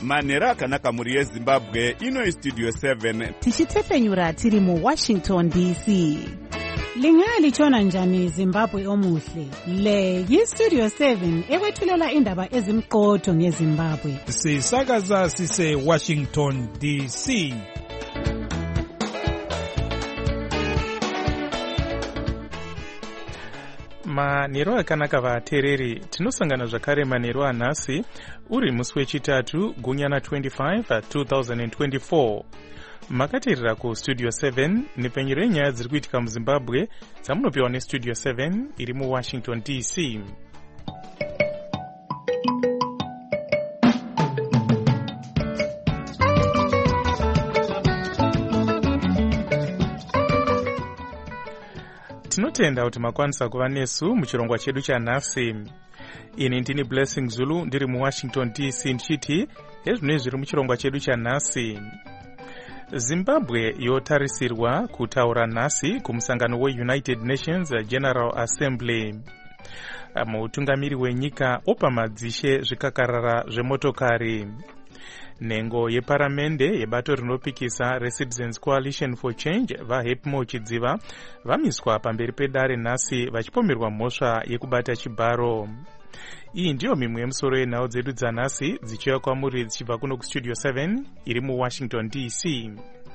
manheru akanaka mhuri yezimbabwe. Ino Studio 7 tichitefenyura tiri muWashington DC. Lingalitshona njani Zimbabwe omuhle? Le yiStudio 7 ekwethulela indaba ezimqotho ngeZimbabwe. Sisakaza sise Washington DC. Manheru akanaka vateereri, tinosangana zvakare manheru anhasi uri musi wechitatu gunyana 25 2024. Makateerera kuStudio 7 nepfenyuro yenyaya dziri kuitika muZimbabwe dzamunopiwa neStudio 7 iri muWashington DC. Tinotenda kuti makwanisa kuva nesu muchirongwa chedu chanhasi. Ini ndini Blessing Zulu ndiri muWashington DC ndichiti ezvinoi zviri muchirongwa chedu chanhasi. Zimbabwe yotarisirwa kutaura nhasi kumusangano weUnited Nations General Assembly. Mutungamiri wenyika opa madzishe zvikakarara zvemotokari. Nhengo yeparamende yebato rinopikisa reCitizens Coalition for Change vaHepmo Chidziva vamiswa pamberi pedare nhasi vachipomerwa mhosva yekubata chibharo. Iyi ndiyo mimwe yemusoro yenhau dzedu dzanhasi dzichiuya kwamuri dzichibva kuno kuStudio 7 iri muWashington DC.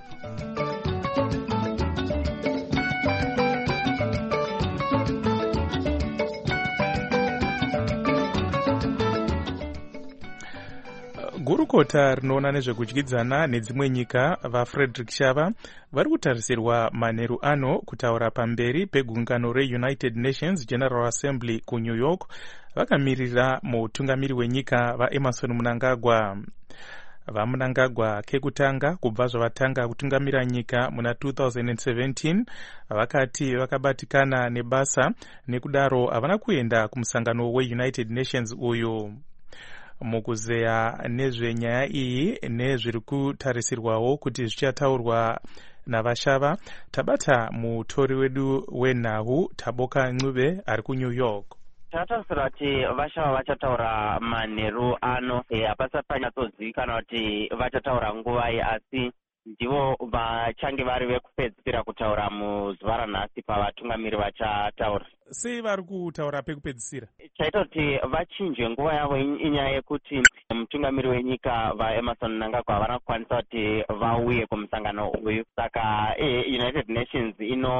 Gurukota rinoona nezvekudyidzana nedzimwe nyika vaFrederick Shava vari kutarisirwa manheru ano kutaura pamberi pegungano reUnited Nations General Assembly kuNew York vakamirira mutungamiri wenyika vaEmerson Mnangagwa. VaMnangagwa kekutanga kubva zvavatanga kutungamira nyika muna 2017 vakati vakabatikana nebasa nekudaro havana kuenda kumusangano weUnited Nations uyu. Mukuzeya nezvenyaya iyi nezviri kutarisirwawo kuti zvichataurwa navashava, tabata mutori wedu wenhau Taboka Ncube ari kuNew York. Tatarisira kuti vashava vachataura manheru ano hapasati panyatsozivikanwa kuti vachataura nguvai, asi ndivo vachange vari vekupedzisira kutaura muzuva ranhasi pavatungamiri vachataura. Sei vari kutaura pekupedzisira? Chaita kuti vachinje nguva yavo inyaya yekuti mutungamiri wenyika vaEmerson Mnangagwa havana kukwanisa kuti vauye kumusangano uyu. Saka United Nations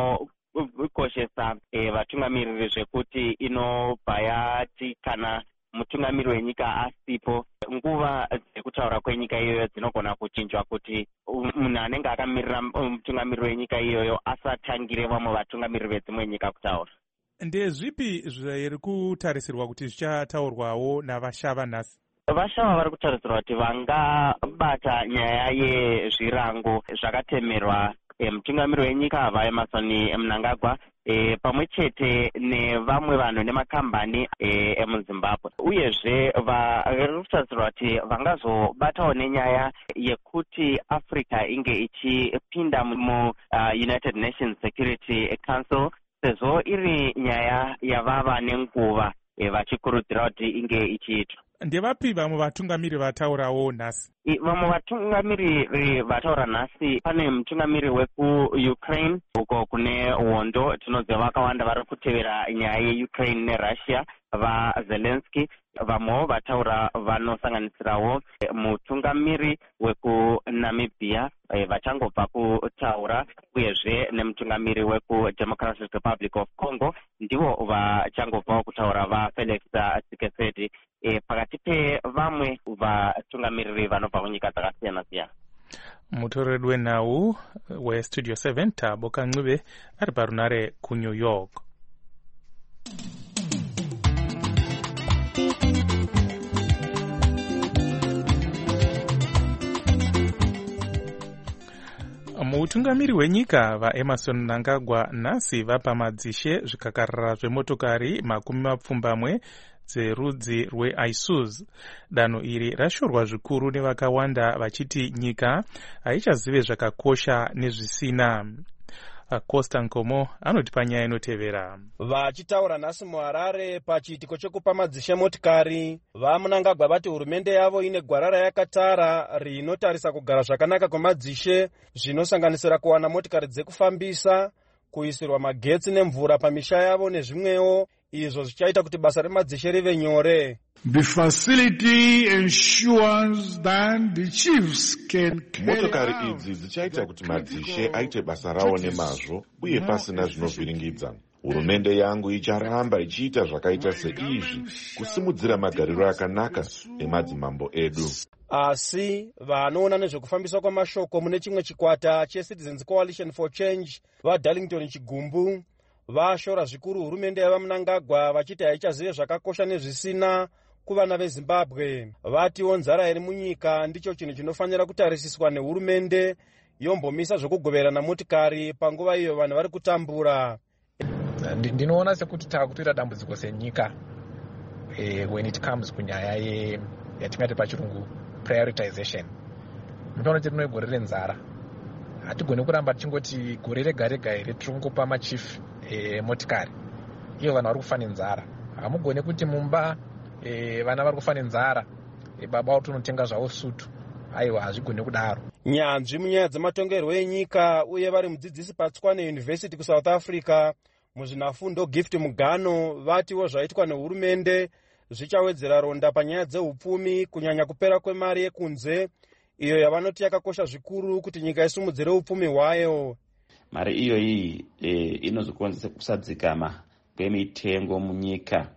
inokoshesa vatungamiriri zvekuti inobva yati kana mutungamiri wenyika asipo, nguva dzekutaura kwenyika iyoyo dzinogona kuchinjwa kuti munhu anenge akamirira mutungamiri wenyika iyoyo asatangire vamwe vatungamiri vedzimwe nyika kutaura. Ndezvipi zviri kutarisirwa kuti zvichataurwawo navashava nhasi? Vashava vari kutarisirwa kuti vangabata nyaya yezvirango zvakatemerwa mutungamiri wenyika vaEmerson Mnangagwa pamwe chete nevamwe vanhu nemakambani emuZimbabwe. Uyezve vari kutarisirwa kuti vangazobatawo nenyaya yekuti Africa inge ichipinda muUnited Nations Security Council, sezvo iri nyaya yavava nenguva vachikurudzira kuti inge ichiitwa. Ndevapi vamwe vatungamiri vataurawo nhasi? Vamwe vatungamiri vataura nhasi, pane mutungamiri wekuUkraine uko kune hondo. Tinoziva vakawanda vari kutevera nyaya yeUkraine neRussia, vaZelensky. Vamwewo vataura vanosanganisirawo mutungamiri wekuNamibia vachangobva kutaura, uyezve nemutungamiri wekuDemocratic Republic of Congo ndivo vachangobvawo kutaura vaFelix Tshisekedi, pakati pevamwe vatungamiriri vanobva kunyika dzakasiyana-siyana. Mutori wenhau weStudio 7 Taboka Ncube ari parunare kuNew York. Mutungamiri wenyika vaEmerson Mnangagwa nhasi vapa madzishe zvikakarara zvemotokari 20 dzerudzi rweIsuzu. Danho iri rashorwa zvikuru nevakawanda vachiti nyika haichazive zvakakosha nezvisina. Costa Nkomo anoti panyaya inotevera. Vachitaura nhasi muHarare pachiitiko chekupa madzishe motikari, vaMnangagwa vati hurumende yavo ine gwara rayakatara rinotarisa kugara zvakanaka kwemadzishe, zvinosanganisira kuwana motikari dzekufambisa, kuisirwa magetsi nemvura pamisha yavo nezvimwewo, izvo zvichaita kuti basa remadzishe rive nyore. The facility ensures that the chiefs can motokari idzi dzichaita kuti madzishe aite basa rawo nemazvo uye pasina zvinovhiringidza. Hurumende yangu icharamba ichiita zvakaita seizvi kusimudzira magariro akanaka emadzimambo edu. Asi vanoona nezvekufambiswa kwamashoko mune chimwe chikwata cheCitizens Coalition for Change vaDarlington Chigumbu vashora zvikuru hurumende yavaMnangagwa vachiti haichazive zvakakosha nezvisina kuvana veZimbabwe. Vatiwo nzara iri munyika ndicho chinhu chinofanira kutarisiswa nehurumende yombomisa zvokugoverana motikari panguva iyo vanhu vari kutambura. Ndinoona sekuti takutoita dambudziko senyika when it comes kunyaya yatingati pachirungu prioritization. Munoona kuti rino gore renzara, hatigoni kuramba tichingoti gore rega rega here tirongopa machief motikari, iyo vanhu vari kufa nenzara. Hamugoni kuti mumba vana vari kufa nenzara baba vari kunotenga zvavo sutu. Aiwa, hazvigoni kudaro. Nyanzvi munyaya dzematongerwo enyika uye vari mudzidzisi paTswane University kuSouth Africa muzvinafundo Gift Mugano vatiwo zvaitwa nehurumende zvichawedzera ronda panyaya dzeupfumi, kunyanya kupera kwemari yekunze iyo yavanoti yakakosha zvikuru kuti nyika isumudzire upfumi hwayo. Mari iyoyi inozokonzera kusadzikama kwemitengo munyika,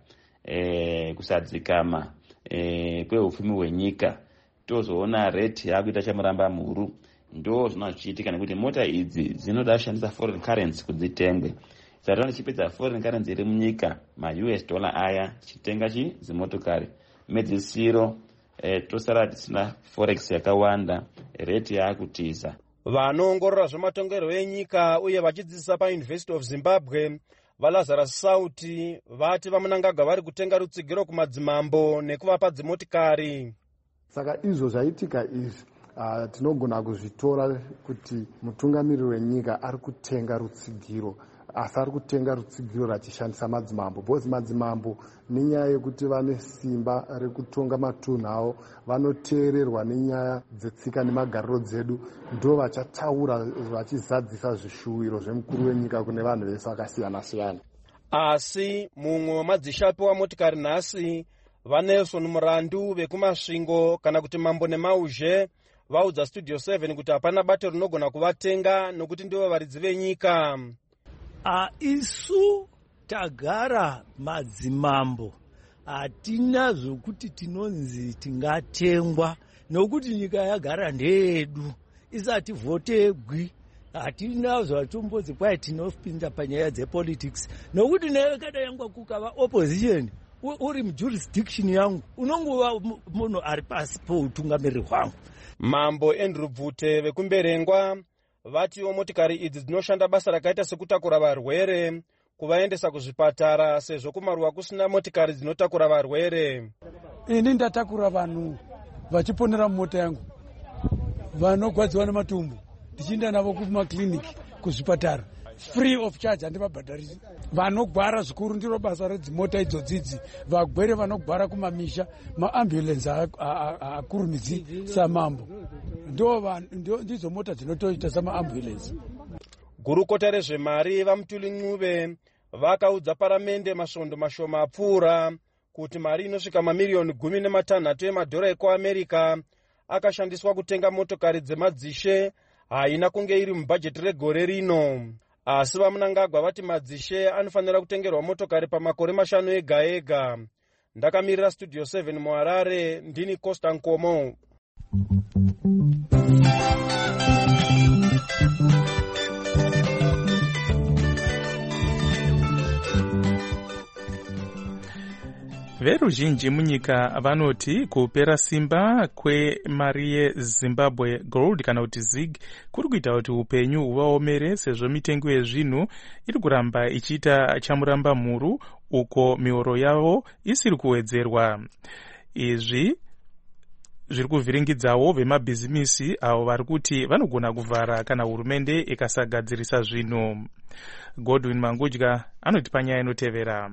kusadzikama kweupfumi hwenyika. Tozoona rate yakuita chamuramba mhuru. Ndo zvinochiitika nekuti mota idzi dzinoda kushandisa foreign currency kudzitengwe. Saka chipedza foreign currency iri munyika, ma-US dollar aya chitenga dzimotokari medzisiro, tosara tisina forex yakawanda, rate yakutiza. Vanoongorora zvematongerwo enyika uye vachidzidzisa paUniversity of Zimbabwe vaLazarus Sauti vati vaMnangagwa vari kutenga rutsigiro kumadzimambo nekuvapa dzimotikari. Saka izvo zvaitika izvi tinogona kuzvitora kuti mutungamiriri wenyika ari kutenga rutsigiro, asi ari kutenga rutsigiro rachishandisa madzimambo. Bozi madzimambo nenyaya yekuti vane simba rekutonga matunhu avo, vanoteererwa nenyaya dzetsika nemagariro dzedu, ndo vachataura vachizadzisa zvishuwiro zvemukuru wenyika kune vanhu vese vakasiyana siyana. Asi mumwe wamadzishapi wamotikari nhasi vaNelson Murandu vekumasvingo kana kuti mambo nemauzhe vaudza Studio 7 kuti hapana bato rinogona kuvatenga nokuti ndivo varidzi venyika. Isu tagara madzimambo, hatina zvokuti tinonzi tingatengwa nokuti nyika yagara ndeyedu isati votegwi. Hatina zvatombodzi kwai tinopinda panyaya dzepolitics nokuti nayo kada yangwa kukava opposition uri mujurisdiction yangu unongova munhu ari pasi poutungamiriri hwangu. Mambo Andrew Bvute vekumberengwa vatiwo motikari idzi dzinoshanda basa rakaita sekutakura varwere kuvaendesa kuzvipatara sezvo kumaruwa kusina motikari dzinotakura varwere. Ini ndatakura vanhu vachiponera mumota yangu, vanogwadziwa nematumbu ndichienda navo kumakliniki kuzvipatara free of charge, handivabhadharisi. Vanogwara zvikuru ndiro basa redzimota idzodzidzi, vagwere vanogwara kumamisha, maambulensi akurumidzi samambo, ndidzo mota dzinotoita samaambulensi. Gurukota rezvemari vaMutuli Ncube vakaudza paramende masvondo mashoma apfuura kuti mari inosvika mamiliyoni 16 emadhora ekuAmerica akashandiswa kutenga motokari dzemadzishe haina kunge iri mubhajeti regore rino. Asi vaMnangagwa vati madzishe anofanira kutengerwa motokari pamakore 5 ega ega. Ndakamirira Studio 7 muHarare, ndini Costa Nkomo. Veruzhinji munyika vanoti kupera simba kwemari yeZimbabwe Gold kana kuti ZIG kuri kuita kuti upenyu huvaomere sezvo mitengo yezvinhu iri kuramba ichiita chamuramba mhuru uko mihoro yavo isiri kuwedzerwa. Izvi zviri kuvhiringidzawo vemabhizimisi avo vari kuti vanogona kuvhara kana hurumende ikasagadzirisa zvinhu. Godwin Mangudya anoti panyaya inotevera.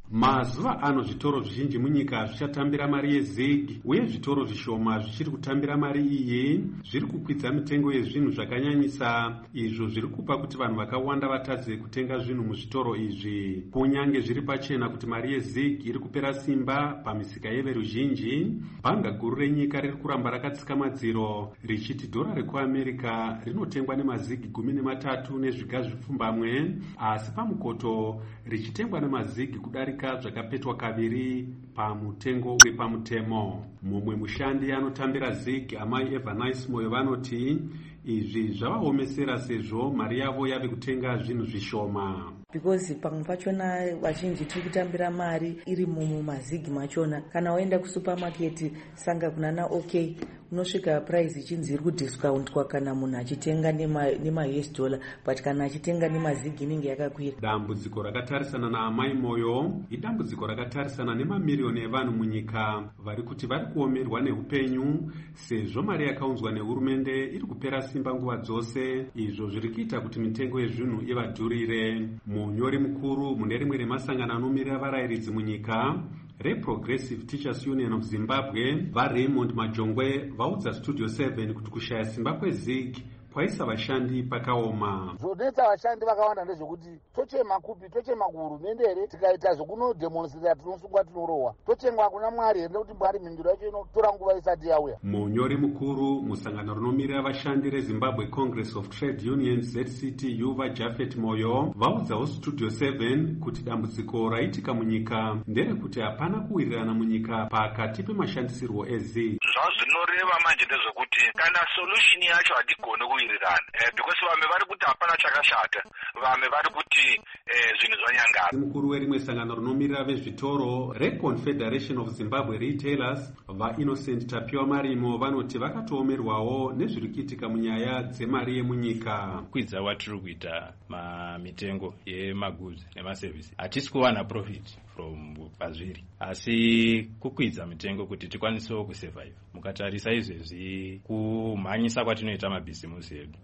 Mazuva ano zvitoro zvizhinji munyika zvichatambira mari yezig, uye zvitoro zvishoma zvichiri kutambira mari iyi zviri kukwidza mitengo yezvinhu zvakanyanyisa, izvo zviri kupa kuti vanhu vakawanda vatadze kutenga zvinhu muzvitoro izvi. Kunyange zviri pachena kuti mari yezig iri kupera simba pamisika yeveruzhinji, bhanga guru renyika riri kuramba rakatsika madziro richiti dhora rekuAmerica rinotengwa nemazigi 13 nezviga zvipfumbamwe, asi pamukoto richitengwa nemazigi kudarika zvakapetwa kaviri pamutengo wepamutemo. Mumwe mushandi anotambira zig, amai Evanice Moyo, vanoti izvi zvavaomesera sezvo mari yavo yave kutenga zvinhu zvishoma. Because pamwe pachona vazhinji tiri kutambira mari iri mumazigi machona. Kana waenda kusupermarket sanga kunana OK, unosvika price ichinzi iri kudiscountwa kana munhu achitenga nema US dollar, but kana achitenga nemazigi inenge yakakwira. Dambudziko rakatarisana naamai Moyo idambudziko rakatarisana nemamiliyoni evanhu munyika vari kuti vari kuomerwa neupenyu sezvo mari yakaunzwa nehurumende iri kupera simba nguva dzose, izvo zviri kuita kuti mitengo yezvinhu ivadhurire. Munyori mukuru mune rimwe remasangano anomirira varayiridzi munyika reProgressive Teachers Union of Zimbabwe, vaRaymond Majongwe, vaudza Studio 7 kuti kushaya simba kwezig kwaisa vashandi pakaoma. Zvodetsa vashandi vakawanda ndezvekuti tochema kupi, tochema kuhurumende here, tikaita zvekunodemonstrata tinosungwa tinorohwa, totengwa kuna Mwari here nekuti Mwari mhinduro yacho inotora nguva isati yauya. Munyori mukuru musangano rinomirira vashandi reZimbabwe Congress of Trade Unions ZCT Yuva Japhet Moyo vaudzawo Studio 7 kuti dambudziko raitika munyika nderekuti hapana kuwirirana munyika pakati pemashandisirwo ezig. Zvinoreva manje ndezvekuti kana solution yacho hatigone kuwirirana, because vamwe vari kuti hapana chakashata, vamwe vari kuti zvinhu zvanyangara. Mukuru werimwe sangano rinomirira vezvitoro reConfederation of Zimbabwe Retailers, vaInnocent Tapiwa Marimo, vanoti vakatoomerwawo nezviri kuitika munyaya dzemari yemunyika. Kwidza watiri kuita mitengo yemagoods nemaservice, hatisi kuwana profit from pazviri, asi kukwidza mitengo kuti tikwanisewo kusurvive. Mukatarisa izvezvi kumhanyisa kwatinoita mabhizimusi edu,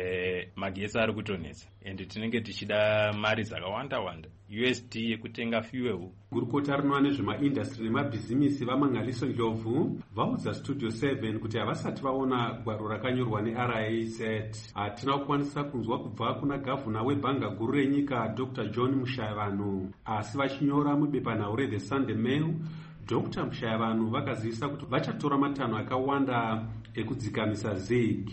magetsi ari kutonetsa ende tinenge tichida mari dzakawanda wanda, USD yekutenga fuel. Gurukota rinoona nezvemaindastri nemabhizimisi vaMangaliso Ndlovu vaudza Studio 7 kuti havasati vaona gwaro rakanyorwa neRIZ. Hatina kukwanisa kunzwa kubva kuna gavhuna webhanga guru renyika Dr. John Mushayavanhu, asi vachinyora mubepanhau reThe Sunday Mail, Dr. Mushayavanhu vakazivisa kuti vachatora matanho akawanda ekudzikamisa zig,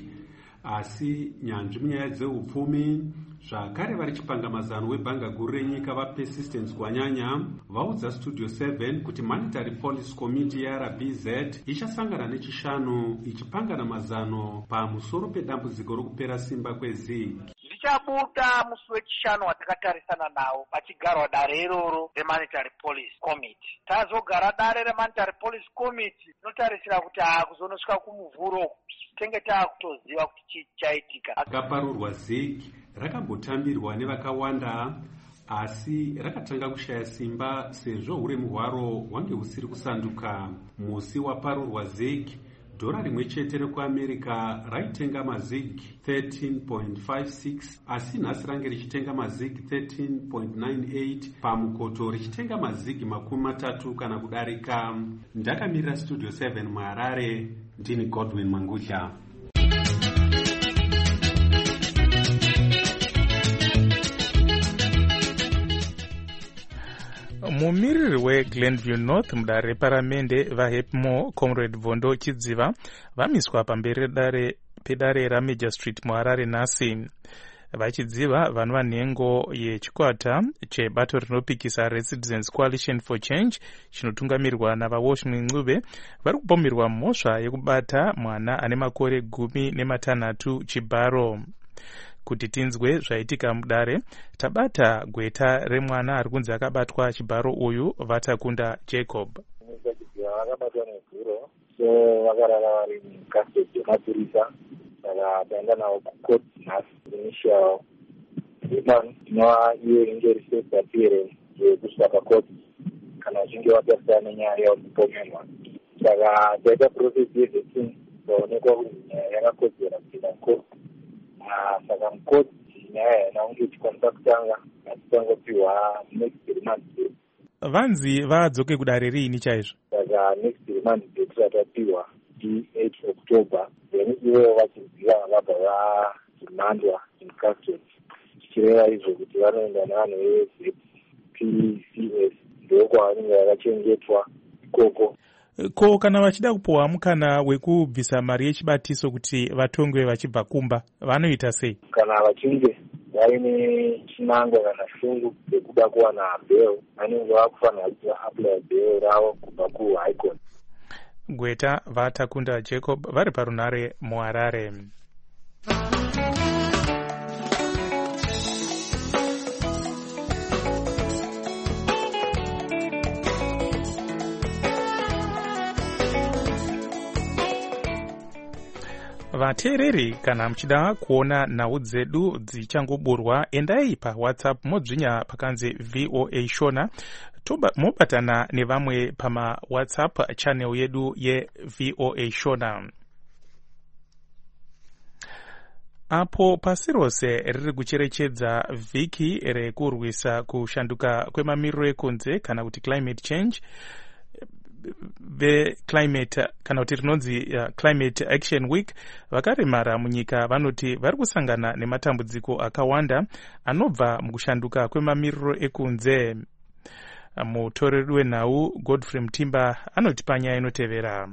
asi nyanzvi munyaya dzeupfumi zvakare vari chipanga mazano webhanga guru renyika vaPersistence Gwanyanya vaudza Studio 7 kuti Monetary Policy Committee yaRBZ ichasangana nechishanu ichipangana mazano pamusoro pedambudziko rokupera simba kwezig. Ndichabuda musi wechishanu watakatarisana nawo pachigarwa dare iroro reMonetary Policy Committee. Tazogara dare reMonetary Policy Committee tinotarisira kuti hakuzonosvika kumuvhuro tenge taakutoziva kuti chii chaitika. Akaparurwa zig rakambotambirwa nevakawanda, asi rakatanga kushaya simba sezvo uremu hwaro hwange husiri kusanduka. Musi waparurwa zig, dhora rimwe chete rekuAmerica raitenga mazig 13.56, asi nhasi range richitenga mazig 13.98, pamukoto richitenga mazig 30 kana kudarika. Ndakamirira Studio 7 muHarare, ndini Godwin Mangudya. Mumiriri weGlenview North mudare reparamende vaHepmo Comrade Vondo Chidziva vamiswa pamberi pedare raMajor Street muHarare nhasi. Vachidziva vanhu vanhengo yechikwata chebato rinopikisa Residents Coalition for Change chinotungamirwa navaWashington Ncube vari kupomerwa mhosva yekubata mwana ane makore 16 chibharo. Kuti tinzwe zvaitika mudare, tabata gweta remwana ari kunzi akabatwa chibharo uyu, Vatakunda Jacob. Vakabatwa neguro, so vakarara vari mukastedi yemapurisa, saka taenda navo kucourt nhasi. Initial remand inova iyo inenge reserved period yekusvika pakoti kana vachinge vapesana nenyaya yekupomerwa. saka taita procesi yevhesini kwaonekwa kuti nyaya yakakodzera kupinda mukoti. Saka mukoti nyaya yana kunge ichikwanisa kutanga atitangopiwa next remand date. Vanzi vadzoke kudare riini chaizvo? Saka next remand date ratapiwa i8 October, then ivo vachiziva vabva vamandwa in custody, tichireva izvo kuti vanoenda nevanhu veZPCS ndokwavanenge vakachengetwa ikoko. Ko kana vachida kupiwa mukana wekubvisa mari yechibatiso kuti vatongwe vachibva kumba vanoita sei? Kana vachinge vaine chinangwa kana shungu yekuda kuwana bail, vanenge vakufanira kuti vaapply bail ravo kubva kuHigh Court. Gweta Vatakunda Jacob vari parunare muHarare. Vateereri, kana muchida kuona nhau dzedu dzichangoburwa, endai paWhatsApp modzvinya pakanzi VOA Shona, mobatana nevamwe pama WhatsApp channel yedu yeVOA Shona. Apo pasi rose riri kucherechedza vhiki rekurwisa kushanduka kwemamiriro ekunze kana kuti climate change, climate kana kuti rinonzi Climate Action Week, vakaremara munyika vanoti vari kusangana nematambudziko akawanda anobva mukushanduka kwemamiriro ekunze. Mutoreri wenhau Godfrey Mutimba anoti panyaya inotevera.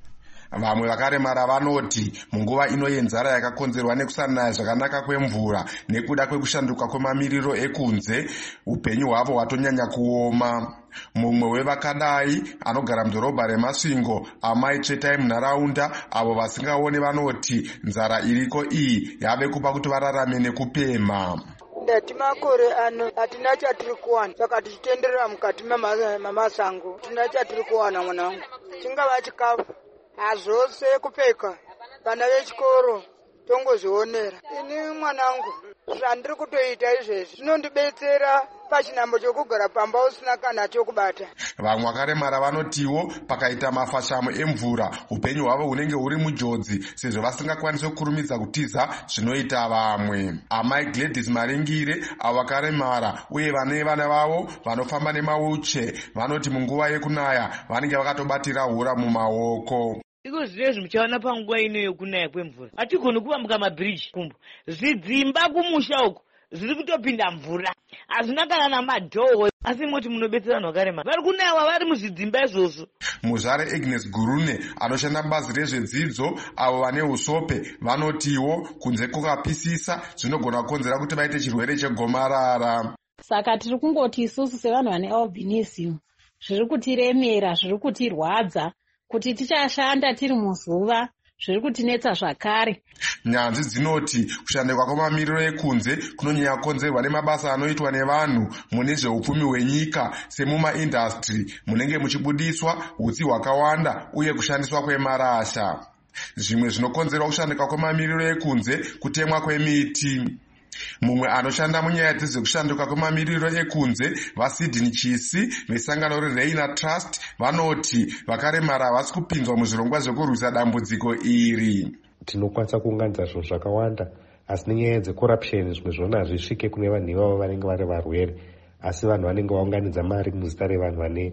Vamwe vakaremara vanoti munguva ino yenzara yakakonzerwa nekusanaya zvakanaka kwemvura nekuda kwekushanduka kwemamiriro ekunze, upenyu hwavo hwatonyanya kuoma. Mumwe wevakadai anogara mudhorobha reMasvingo, amai Chetai munharaunda, avo vasingaoni vanoti nzara iriko iyi yave kupa kuti vararame nekupema. Ndati makore ano hatina chatiri kuwana, saka tichitenderera mukati memasango tina chatiri kuwana mwanangu, chingava chikafu, hazvose kupfeka, vana vechikoro tongozvionera. Ini mwanangu zvandiri kutoita izvezvi zvinondibetsera pachinhambo chokugara pamba usina kana chokubata. Vamwe vakaremara vanotiwo pakaita mafashamo emvura upenyu hwavo hunenge huri mujodzi sezvo vasingakwanisi kukurumidza kutiza zvinoita vamwe. Amai Gladys Maringire avo vakaremara uye vane vana vavo vanofamba nemawheelchair vanoti munguva yekunaya vanenge vakatobatira hura mumaoko. Iko zvinezvi muchaona panguva ino yokunaya kwemvura hatigoni kuvambuka mabhiriji kumbo, zvidzimba kumusha uko zviri kutopinda mvura, hazvina kana namadhoho, asi moti munobetsera vanhu vakaremara vari kunayiwa vari muzvidzimba izvozvo. Muzvare Agnes Gurune anoshanda bazi rezvedzidzo avo vane usope vanotiwo kunze kukapisisa zvinogona kukonzera kuti vaite chirwere chegomarara. Saka tiri kungoti isusu sevanhu vane albinism zviri kutiremera, zviri kutirwadza kuti tichashanda tiri muzuva, zviri kutinetsa zvakare. Nyanzvi dzinoti kushanduka kwemamiriro ekunze kunonyanya kukonzerwa nemabasa anoitwa nevanhu mune zveupfumi hwenyika semumaindastri munenge muchibudiswa hutsi hwakawanda uye kushandiswa kwemarasha. Zvimwe zvinokonzerwa kushanduka kwemamiriro ekunze kutemwa kwemiti. Mumwe anoshanda munyaya dzezvekushanduka kwemamiriro ekunze, vaSydney Chisi vesangano reReina Trust vanoti vakaremara havasi kupinzwa muzvirongwa zvekurwisa dambudziko iri. Tinokwanisa kuunganidza zvinhu zvakawanda, asi nenyaya dzecorruption zvimwe zvona hazvisvike kune vanhu ivavo vanenge vari varwere, asi vanhu vanenge vaunganidza mari muzita revanhu vane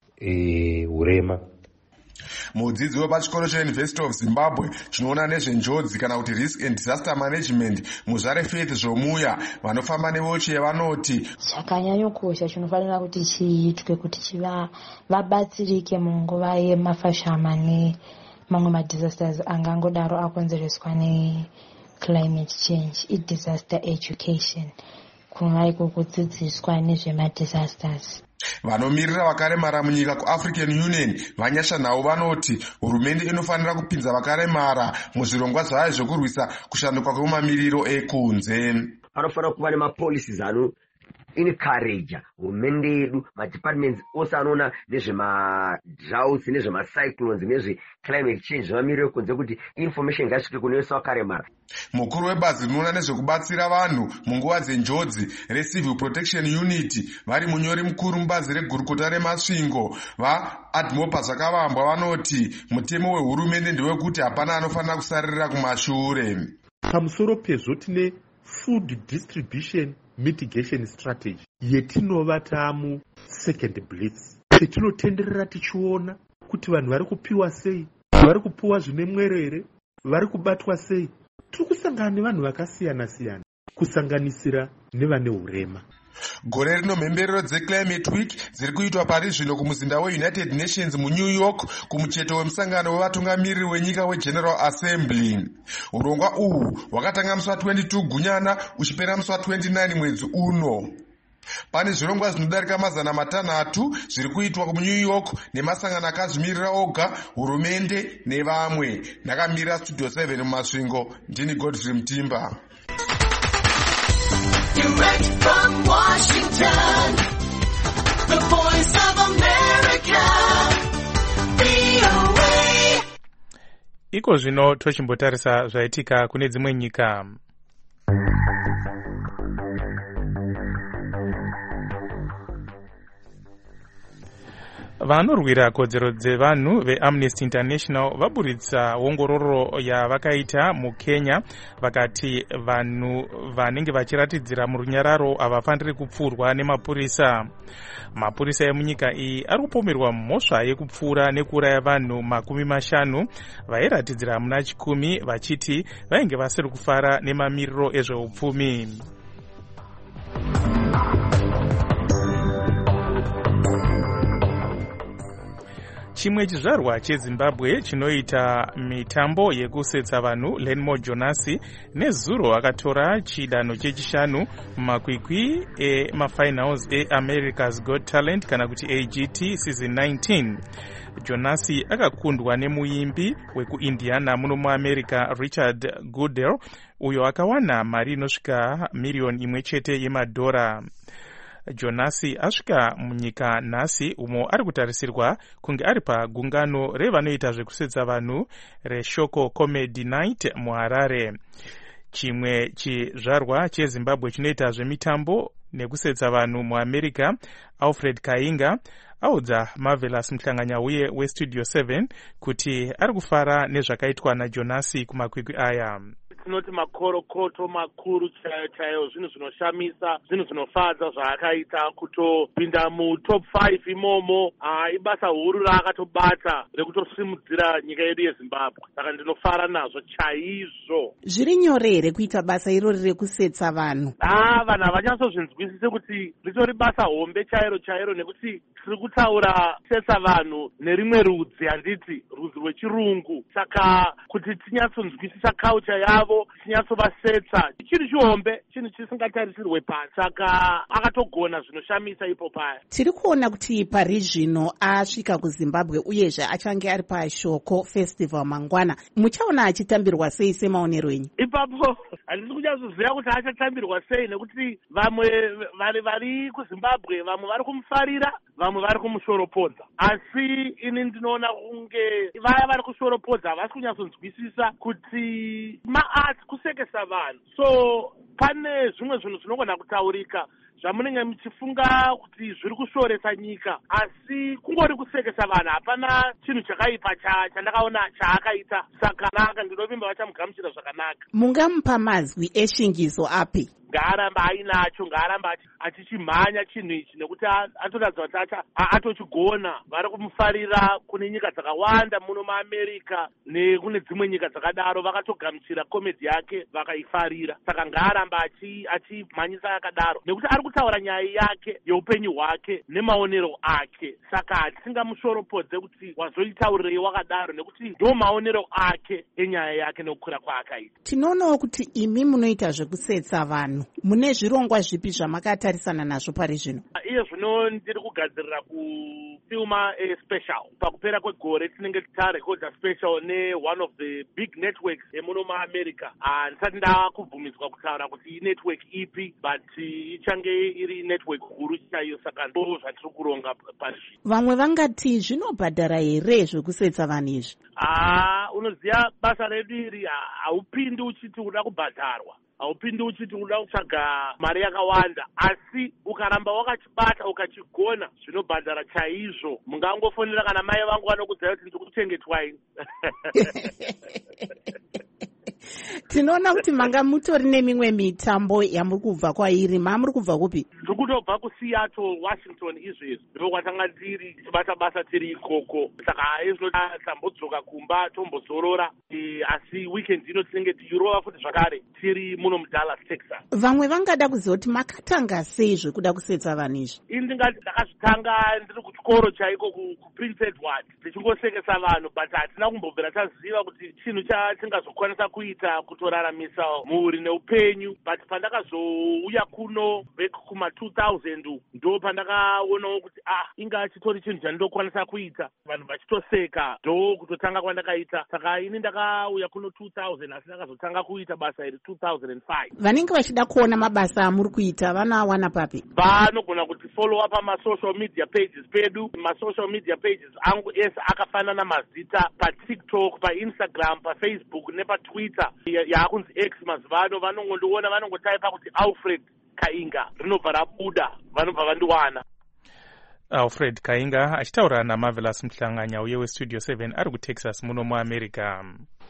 urema. Mudzidzi wepachikoro cheUniversity of Zimbabwe chinoona nezvenjodzi kana kuti risk and disaster management, Muzvare Faith Zvomuya vanofamba nevheelchair vanoti chakanyanyokosha chinofanira kuti chiitwe kuti vabatsirike munguva yemafashama nemamwe madisasters angangodaro akonzereswa neclimate change, idisaster education, kuva iko kudzidziswa nezvemadisasters. Vanomirira vakaremara munyika kuAfrican Union vanyasha nhau vanoti hurumende inofanira kupinza vakaremara muzvirongwa zvayo zvekurwisa kushanduka kwemamiriro ekunze. Panofanira kuva nemapolicies encourage hurumende yedu madepartments ose anoona nezvemadroughts nezvemacyclones nezveclimate change zvemamiriro ekunze kuti information ngasvike kunoisa wakaremara. Mukuru webazi rinoona nezvekubatsira vanhu munguva dzenjodzi reCivil Protection Unit vari munyori mukuru mubazi regurukota remasvingo vaAdmopa Zvakavambwa vanoti mutemo wehurumende ndewekuti hapana anofanira kusarira kumashure. Pamusoro pezvo tine food distribution mitigation strategy yetinova tamu second blitz petinotenderera tichiona kuti vanhu vari kupiwa sei, vari kupiwa zvine mwerere, vari kubatwa sei. Tiri kusangana nevanhu vakasiyana siyana kusanganisira nevane urema. Gore rino mhemberero dzeClimate Week dziri kuitwa pari zvino kumuzinda weUnited Nations muNew York kumucheto wemusangano wevatungamiriri wenyika weGeneral Assembly. Urongwa uhu hwakatanga musi wa22 Gunyana uchipera musi wa29 mwedzi uno. Pane zvirongwa zvinodarika 600 zviri kuitwa muNew York nemasangano akazvimirira oga, hurumende nevamwe. Ndakamirira Studio 7 mumasvingo, ndini Godfrey Mutimba. Direct from Washington, the voice of America, VOA. Iko zvino tochimbotarisa zvaitika kune dzimwe nyika. Vanorwira kodzero dzevanhu veAmnesty International vaburitsa ongororo yavakaita muKenya vakati vanhu vanenge vachiratidzira murunyararo havafaniri kupfurwa nemapurisa. Mapurisa emunyika iyi ari kupomerwa mhosva yekupfura nekuuraya vanhu 50 vairatidzira muna 10 vachiti vainge vasiri kufara nemamiriro ezveupfumi. Chimwe chizvarwa cheZimbabwe chinoita mitambo yekusetsa vanhu Lenmo Jonasi nezuro akatora chidanho chechishanu mumakwikwi emafinals eAmerica's Got Talent kana kuti AGT season 19. Jonasi akakundwa nemuimbi wekuIndiana muno muAmerica Richard Goodell uyo akawana mari inosvika miriyoni 1 yemadhora. Jonasi asvika munyika nhasi umo ari kutarisirwa kunge ari pagungano revanoita zvekusetsa vanhu reShoko Comedy Night muHarare. Chimwe chizvarwa cheZimbabwe chinoita zvemitambo nekusetsa vanhu muAmerica Alfred Kainga audza Marvelous Muhlanganyauye weStudio 7 kuti ari kufara nezvakaitwa naJonasi kumakwikwi aya. Tinoti makorokoto makuru chaiwo, zvinhu zvinoshamisa, zvinhu zvinofadza zvaakaita kutopinda mutop 5 imomo. Ibasa huru raakatobata rekutosimudzira nyika yedu yeZimbabwe, saka ndinofara nazvo chaizvo. Zviri nyore here kuita basa irori rekusetsa vanhu? Vanhu havanyatsozvinzwisise kuti ritori basa hombe chairo nekuti tiri kutaura kusetsa vanhu nerimwe rudzi, handiti rudzi rwechirungu. Saka kuti tinyatsonzwisisa culture yavo, tinyatsovasetsa, chiri chihombe, chinhu chisingatarisirwe pasi. Saka akatogona zvinoshamisa ipo paya. Tiri kuona kuti pari zvino asvika kuZimbabwe uyezve achange ari paShoko Festival mangwana. Muchaona achitambirwa sei semaonero enyu? Ipapo handisi kunyatsoziva kuti achatambirwa sei, nekuti vamwe vari kuZimbabwe vamwe vari kumufarira, vamwe vari kumushoropodza. Asi ini ndinoona kunge vaya vari kushoropodza havasi kunyatsonzwisisa kuti maarts kusekesa vanhu. So pane zvimwe zvinhu zvinogona kutaurika zvamunenge muchifunga kuti zviri kushoresa nyika, asi kungori kusekesa vanhu. Hapana chinhu chakaipa chandakaona chaakaita, saka naka ndinovimba vachamugamuchira zvakanaka. Mungamupa mazwi eshingiso api? Ngaaramba ainacho, ngaaramba achichimhanya chinhu ichi, nekuti atoratidza kuti atochigona. Vari kumufarira kune nyika dzakawanda muno muAmerica nekune dzimwe nyika dzakadaro, vakatogamuchira komedi yake vakaifarira. Saka ngaaramba achimhanyisa akadaro, nekuti ari kutaura nyaya yake yeupenyu hwake nemaonero ake. Saka hatisingamushoropodze kuti wazoitaurirei wakadaro, nekuti ndo maonero ake enyaya yake nekukura kwaakaita. Tinoonawo kuti imi munoita zvekusetsa vanhu. Mune zvirongwa zvipi zvamakatarisana nazvo pari zvino? Iye zvino ndiri kugadzirira kufilma special. Pakupera kwegore tinenge tarekodha special one of the big networks emuno muAmerica. Ndisati ndakubvumidzwa kutaura kuti network ipi, but ichange iri network huru chaiyo, saka ndo zvatiri kuronga pazvi. Vamwe vangati zvinobhadhara here zvekusetsa vanhu izvi? Unoziva basa redu iri haupindi uchiti uda kubhadharwa, haupindi uchiti uda kutsvaga mari yakawanda, asi ukaramba wakachibata ukachigona zvinobhadhara chaizvo. Mungangofonera kana mai vangu vanokudzai kuti ndikuchengetwai. Tinoona kuti manga mutori nemimwe mitambo yamuri kubva kwairi. Muri kubva kupi? Tiri kutobva kuSeattle, Washington izvezvi. Ndipo kwatanga tiri tibata basa tiri ikoko. Saka izvo tambodzoka kumba tombozorora. Asi weekend ino tinenge tichirova futi zvakare tiri muno muDallas, Texas. Vamwe vangada kuziva kuti makatanga sei zvekuda kusetsa vanhu izvi? Ini ndingati ndakazvitanga ndiri kuchikoro chaiko kuPrince Edward tichingosekesa vanhu, but hatina kumbobvira taziva kuti chinhu chatingazokwanisa kuita kutoraramisa mhuri neupenyu. But pandakazouya kuno back kuma-2000 ndo pandakaonawo kuti inga chitori chinhu chandinokwanisa kuita, vanhu vachitoseka, ndo kutotanga kwandakaita. Saka ini ndakauya kuno 2000 asi ndakazotanga kuita basa iri 2005. Vanenge vachida kuona mabasa amuri kuita vanawana papi? Vanogona kuti follow up pama-social media pages pedu. Ma-social media pages angu ese akafanana mazita paTikTok, paInstagram, paFacebook nepaTwitter yakunzi X mazuvano. Vanongondiona, vanongotaipa kuti Alfred Kainga rinobva rabuda, vanobva vandiwana. Alfred Kainga achitaura naMarvelous Mhlanganya uye weStudio 7 ari kuTexas muno muAmerica.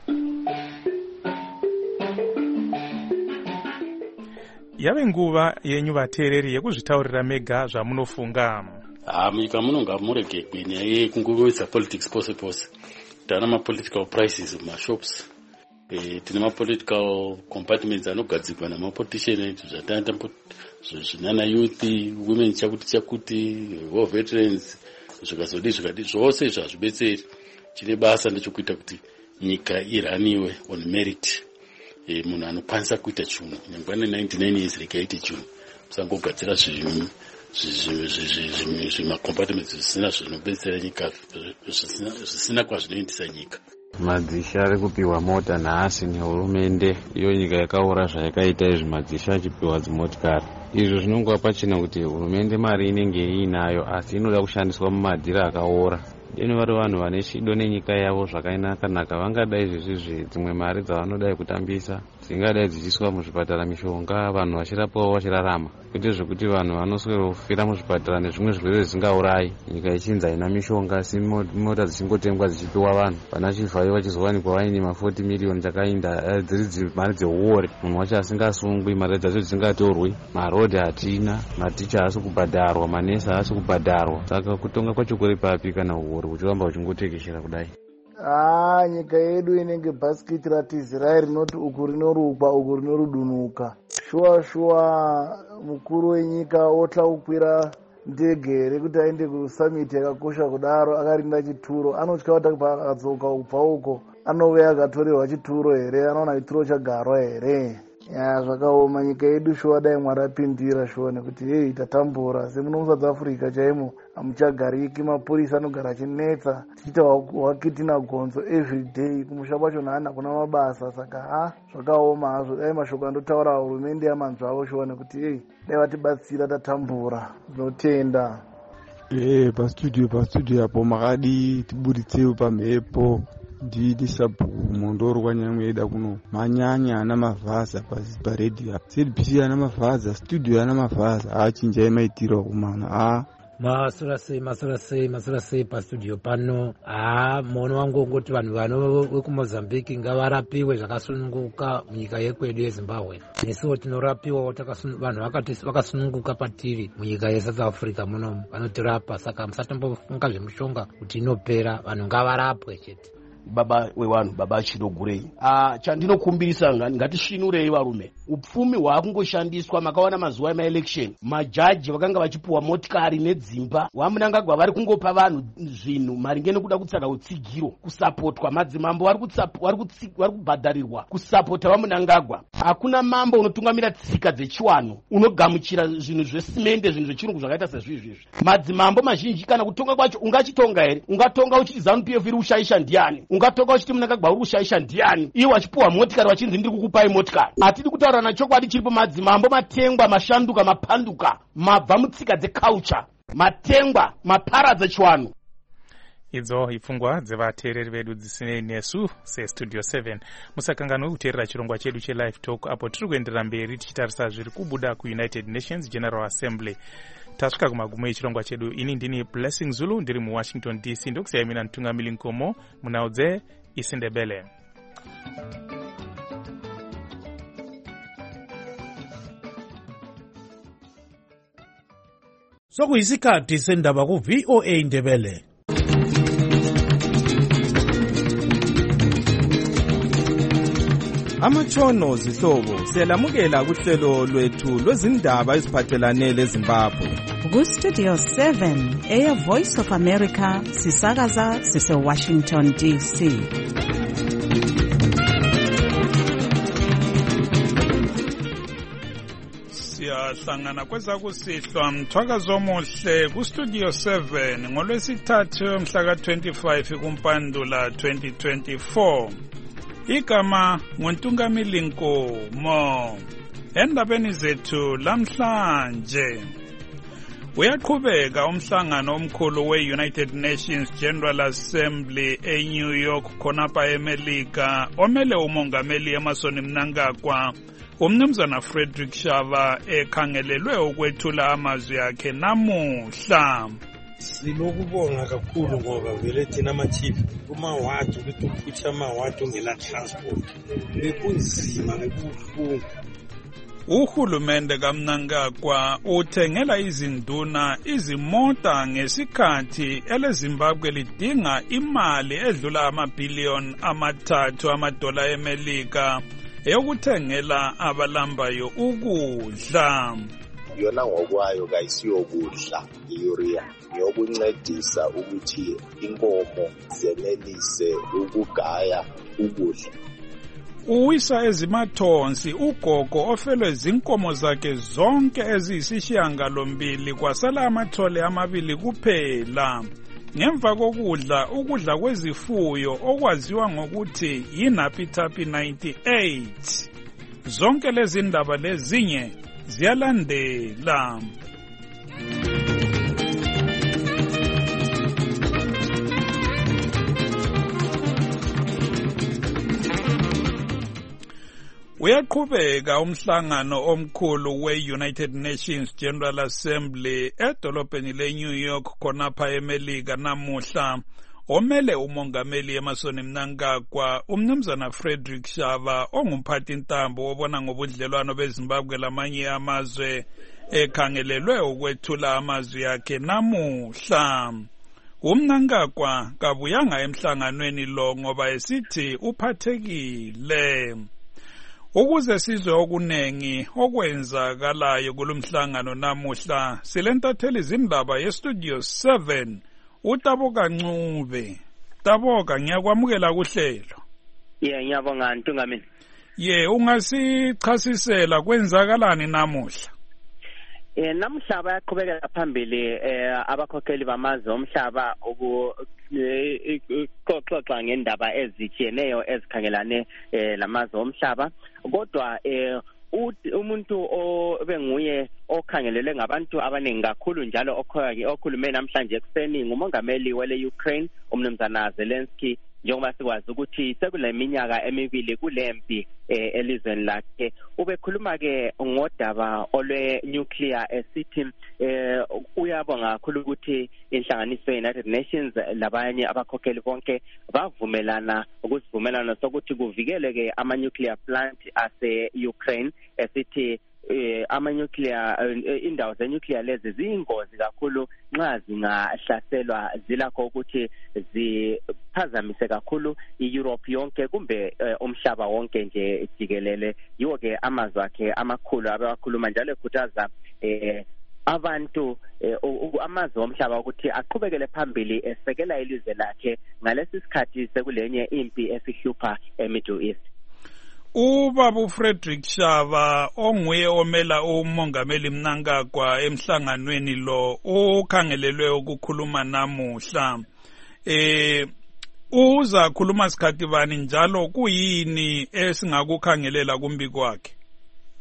Yave nguva yenyu vateereri yekuzvitaurira mega zvamunofunga. Munyika muno ngamurege kwenyaya yekungoveisa politics pose pose. Tana ma-political prices mumashops. Tine ma-political compartments anogadzirwa namapolitician zvinana youth, women chakuti, war veterans, zvikazodi zvose zvazvibetseri. Chine basa ndechekuita kuti nyika iraniwe on merit. Munhu anokwanisa kuita chinhu nyangwana 99 years rekaite chinhu, musangogadzira zvimacompartments zvisina zvinobetsera nyika, zvisina kwazvinoendesa nyika. Madzisha ari kupiwa mota nhasi nehurumende, iyo nyika yakaora zvayakaita izvi, madzisha achipiwa dzimotikari. Izvo zvinongova pachena kuti hurumende mari inenge iinayo asi inoda kushandiswa mumadhira akaora. Deno vari vanhu vane chido nenyika yavo zvakanaka, vangadai izvezvizvi dzimwe mari dzavanodai kutambisa dzingadai dzichiiswa muzvipatara, mishonga, vanhu vachirapwawo vachirarama, kwete zvekuti vanhu vanoswera kufira muzvipatara nezvimwe zvirwere zvisingaurayi. Nyika ichinzi haina mishonga asi mota dzichingotengwa dzichipiwa vanhu. Pana chivhayo vachizowanikwa vaine ma40 miliyoni chakainda dziri mari dzeuore, munhu wacho asingasungwi, mari dzacho dzisingatorwi, marodhi hatina, maticha haasi kubhadharwa, manesi haasi kubhadharwa. Saka kutonga kwacho kuri papi kana uori uchiramba uchingotekeshera kudai? Nyika yedu inenge bhasikiti ratizirai rinoti uku rinorukwa uku rinorudunuka. Shuwa mukuru wenyika otaukwira ndege rekuti aende kusamiti yakakosha kudaro, akarinda chituro. Anotya kuti akadzoka kubva uko anove akatorerwa chituro here, anaona chituro chagarwa here. Zvakaoma. Nyika yedu shuwa dai Mwari apindira shuwa, nekuti tatambura semuno muSouth Africa chaimo hamuchagariki. Mapurisa anogara achinetsa tichiita wakitina gonzo everyday, kumusha kwacho naana kuna mabasa. Saka zvakaoma hazvo. Dai mashoko andotaura hurumende yamanzvavo shuwa, nekuti dai vatibatsira tatambura. Tinotenda. Pastudio apo makadi tibuditsewo pamhepo ndidi sabhuku mondorwa nyamwe ida kuno manyanya ana mavhaza paredhiyo. ZBC ana mavhaza, studio ana mavhaza, achinjai maitiro kumana. Masura sei pastudio pano. Mono wangu ngoti vanhu vano vekuMozambique ngavarapiwe zvakasununguka munyika yekwedu yeZimbabwe. Nesuwo tinorapiwa vanhu vakasununguka patiri munyika yeSouth Africa muno vanotirapa. Saka musatombofunga zvemushonga kuti inopera, vanhu ngavarapwe chete. Baba wevanhu, baba chirogurei. Chandinokumbirisa ngatisvinurei varume. Upfumi hwakungoshandiswa. Makaona mazuva emaelection, majaji vakanga vachipuwa motikari nedzimba. Vamunangagwa vari kungopa vanhu zvinhu maringe nekuda kutsvaga utsigiro, kusapotwa. Madzimambo vari kubhadharirwa kusapota vamunangagwa. Hakuna mambo unotungamira tsika dzechiwanhu unogamuchira zvinhu zvesimende, zvinhu zvechirungu zvakaita sezvizvi. Madzimambo mazhinji kana kutonga kwacho ungachitonga here? Ungatonga uchiti ZANU-PF iri kushaisha ndiani? Ungatonga uchiti Mnangagwa uri kushaisha ndiani? Iwo wachipuwa motikari wachinzi ndiri kukupai motikari. Hatidi kutaura taurana chokwadi chiripo madzimambo matengwa mashanduka mapanduka mabva mutsika dzeculture matengwa maparadza chiwanhu. idzo ipfungwa dzevateereri vedu dzisinei nesu sestudio 7 musakanganwe kuteerera chirongwa chedu chelive talk apo tiri kuenderera mberi tichitarisa zviri kubuda kuunited nations general assembly. tasvika kumagumo echirongwa chedu. ini ndini Blessing Zulu ndiri muwashington DC ndokusiyamina mutungamiri nkomo munhau dzeIsindebele. sokuyisikhathi sendaba ku-VOA Ndebele. Amatshono zihlobo siyalamukela kuhlelo lwethu lwezindaba eziphathelane leZimbabwe. Ku-Studio 7 Air Voice of America sisakaza sise-Washington DC. Siyahlangana kwezakusihlwa mthwakazo omuhle ku-Studio 7 ngolwesithathu mhla ka-25 kuMpandula 2024. Igama nguntungamili Nkomo. Endabeni zethu lamhlanje uyaqhubeka umhlangano omkhulu we-United Nations General Assembly eNew York khonapha eMelika omele umongameli Emmerson Mnangagwa. Umnumzana Frederick Shava ekhangelelwe ukwethula amazwi akhe namuhla. Silokubonga kakhulu ngoba vele thina ama-chief kumawadi ukuthi uphutha amawadi ongela transport bekunzima bekubuhlungu. Uhulumende kaMnangagwa uthengela izinduna izimota ngesikhathi eleZimbabwe lidinga imali edlula amabhiliyoni amathathu amadola eMelika eyokuthengela abalambayo ukudla. Yona ngokwayo kayisiyokudla iurea yokuncedisa ukuthi inkomo zenelise ukugaya ukudla. Uwisa ezimathonsi ugogo ofelwe zinkomo zakhe zonke eziyisishiyangalombili kwasala amathole amabili kuphela. Ngemva kokudla ukudla kwezifuyo okwaziwa ngokuthi yiNapitapi 98. Zonke lezi ndaba lezinye ziyalandela. Uyaqhubeka umhlangano omkhulu we-United Nations General Assembly edolobheni le-New York khonapha eMelika namuhla omele umongameli Emmerson Mnangagwa umnumzana Frederick Shava ongumphathi ntambo obona ngobudlelwano beZimbabwe lamanye amazwe ekhangelelwe ukwethula amazwi akhe namuhla. Umnangagwa kabuyanga emhlanganweni lo ngoba esithi uphathekile. Ukuze sizwe okunengi okwenzakalayo kulomhlangano namuhla silentatheli izindaba yeStudio 7 uTaboka Ncube. Taboka ngiyakwamukela kuhlelo. Ngiyabonga Ntungamini. Ungasichasisela kwenzakalani namuhla? Namuhla bayaqhubekela phambili abakhokheli bamazwe omhlaba ukuxoxa ngendaba ezitshiyeneyo ezikhangelane lamazwe omhlaba. Kodwa umuntu obenguye okhangelele ngabantu abaningi kakhulu njalo okhulume namhlanje ekuseni ngumongameli wele Ukraine umnumzana Zelensky. Njengoba sikwazi ukuthi sekule minyaka emibili kulempi elizweni lakhe ubekhuluma ke ngodaba olwe nuclear esithi uyabonga kakhulu ukuthi inhlanganiso ye-United Nations labanye abakhokheli bonke bavumelana ukusivumelana sokuthi kuvikeleke ama nuclear plant ase Ukraine esithi indawo ze-nuclear lezi ziyingozi kakhulu nxa zingahlaselwa zilakho ukuthi ziphazamise kakhulu i-Europe yonke kumbe umhlaba wonke nje jikelele. Yiwo-ke amazwi akhe amakhulu abewakhuluma njalo ekhuthaza abantu amazwe omhlaba ukuthi aqhubekele phambili esekela ilizwe lakhe ngalesi sikhathi sekulenye impi esihlupha eMiddle East. Ubaba Frederick Shava onguye omela umongameli Mnangagwa emhlanganweni lo ukhangelelwe ukukhuluma namuhla. Uza khuluma sikhathi bani njalo kuyini esingakukhangelela kumbi kwakhe?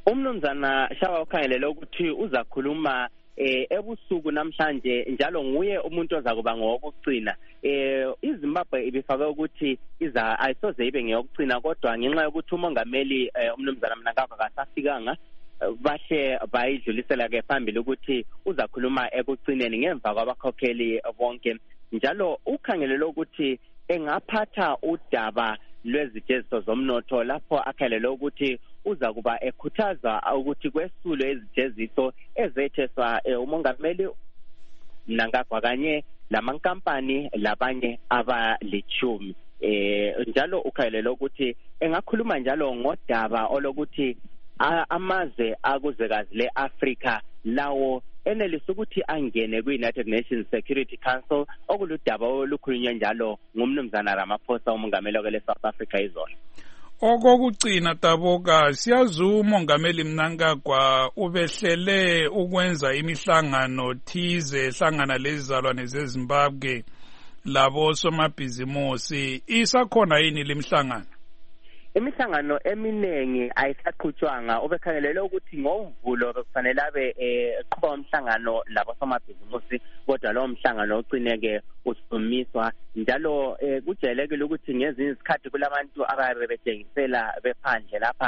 Umnumzana Shawa ukhangelele ukuthi uzakhuluma ebusuku namhlanje njalo nguye umuntu ozakuba ngowokucina. iZimbabwe ibifake ukuthi ayisoze ibe ngeyokugcina kodwa ngenxa yokuthi umongameli umnumzana Mnangagwa akasafikanga bahle bayidlulisela ke phambili ukuthi uzakhuluma ekugcineni ngemva kwabakhokheli bonke. Njalo ukhangelele ukuthi engaphatha udaba lwezijeziso zomnotho lapho akhalele ukuthi uzakuba ekhuthaza ukuthi kwesulwe izijeziso ezetheswa umongameli Mnangagwa kanye lamankampani labanye abalithumi. Njalo ukhalele ukuthi engakhuluma njalo ngodaba olokuthi amazwe akuzwekazi leAfrika lawo enelisa ukuthi angene kwi-United Nations Security Council okuludaba olukhulunywa njalo ngumnumzana Ramaphosa umongameli wele South Africa izolo. Okokugcina Taboka, siyazi umongameli Mnangagwa ubehlele ukwenza imihlangano thize hlangana lezizalwane zeZimbabwe labo somabhizimusi. Isakhona yini lemhlangano? Imihlangano eminengi ayisaqhutshwanga. Ubekhangelele ukuthi ngoMvulo bekufanele abe qhuba umhlangano labo somabhizimusi kodwa lo mhlangano ucineke usumiswa. Njalo kujayelekile ukuthi ngezinye izikhathi kulabantu ababe bethengisela bephandle lapha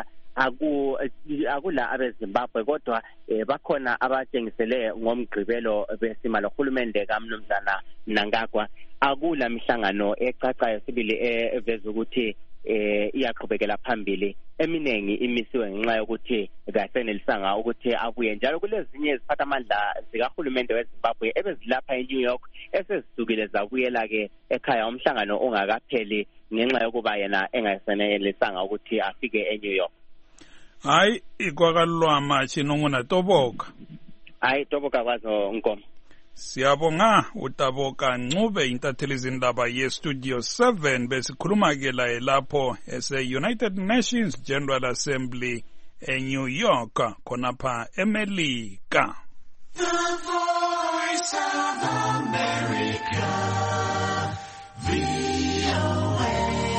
akula abeZimbabwe kodwa bakhona abathengisele ngomgqibelo besima lohulumende kaMnumzana Mnangagwa. Akula mihlangano ecacayo sibili eveza ukuthi iyaqhubekela phambili. Eminengi imisiwe ngenxa yokuthi kasenelisanga ukuthi abuye. Njalo kulezinye iziphathamandla zikahulumende weZimbabwe ebezilapha eNew York esezisukile zabuyela ke ekhaya umhlangano ongakapheli ngenxa yokuba yena engasenelisanga ukuthi afike eNew York. Hayi ikwakalwama chinonguna Toboka. Hayi Toboka kwazo Nkomo. Siyabonga uTaboka Ncube intatheli izindaba yeStudio 7 besikhuluma ke la lapho ese-United Nations General Assembly eNew York khonapha eMelika. The Voice of America, VOA.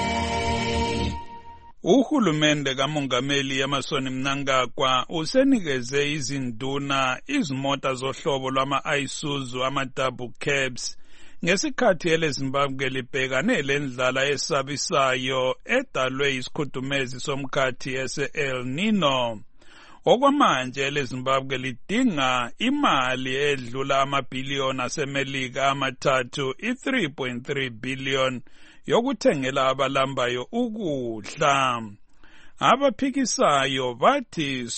Uhulumende kamongameli Emmerson Mnangagwa usenikeze izinduna izimota zohlobo lwama-Isuzu ama-double cabs ngesikhathi eleZimbabwe libhekane lendlala esabisayo edalwe isikhudumezi somkhathi ese-El Nino. Okwamanje eleZimbabwe lidinga imali edlula amabhiliyoni aseMelika amathathu i-3.3 billion yokuthengela abalambayo ukudla. Abaphikisayo bathi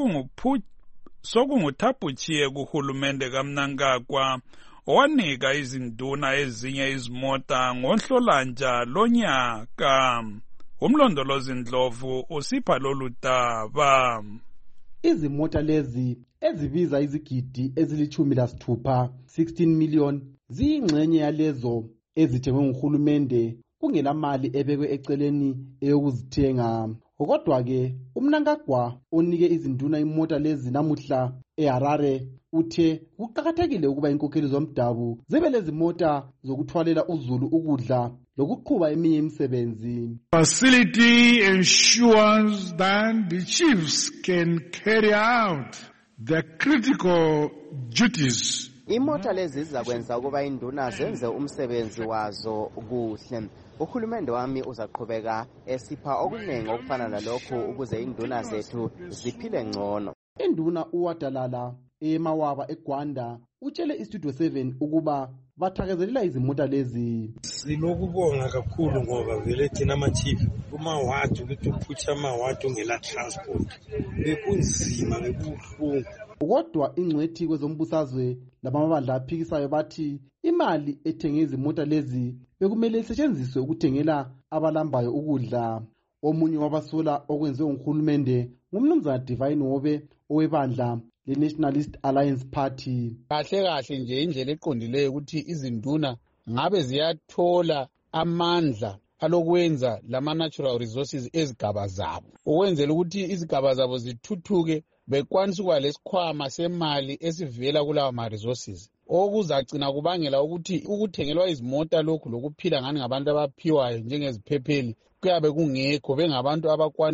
sokunguthabutshiye kuhulumende kaMnangagwa owanika izinduna ezinye izimota ngoNhlolanja lonyaka. Umlondolozi Ndlovu usipha lolu daba. Izimota lezi ezibiza izigidi ezili-16 million ziyingxenye yalezo ezithengwe nguhulumende kungelamali ebekwe eceleni eyokuzithenga. Kodwa-ke uMnangagwa onike izinduna imota lezi namuhla eHarare uthe kuqakathekile ukuba inkokheli zomdabu zibe lezi mota zokuthwalela uzulu ukudla lokuqhuba eminye imisebenzi. Facility ensures that the chiefs can carry out the critical duties. Imota lezi zizakwenza ukuba induna zenze umsebenzi wazo kuhle. Uhulumende wami uzaqhubeka esipha okuningi okufana nalokho ukuze induna zethu ziphile ngcono. Induna uWadalala eMawaba eGwanda utshele iStudio 7 ukuba bathakezelela izimota lezi. Silokubonga kakhulu ngoba vele thina amachief kumawadi ukuthi uphutha amawadi ongela transport bekunzima bekubuhlungu. Kodwa ingcwethi kwezombusazwe labamabandla aphikisayo bathi imali ethenge izimota lezi bekumele isetshenziswe ukuthengela abalambayo ukudla. Omunye wabasola okwenziwe nguhulumende ngumnumzana Divine Hobe owebandla le-Nationalist Alliance Party. Kahle nje indlela eqondileyo ukuthi izinduna ngabe ziyathola amandla alokwenza lama-natural resources ezigaba zabo ukwenzela ukuthi izigaba zabo zithuthuke bekwanisa ukuba lesikhwama semali esivela kulawa ma-resources okuzagcina kubangela ukuthi ukuthengelwa izimota lokhu lokuphila ngani ngabantu abaphiwayo njengeziphepheli kuyabe kungekho bengabantu abakwanisa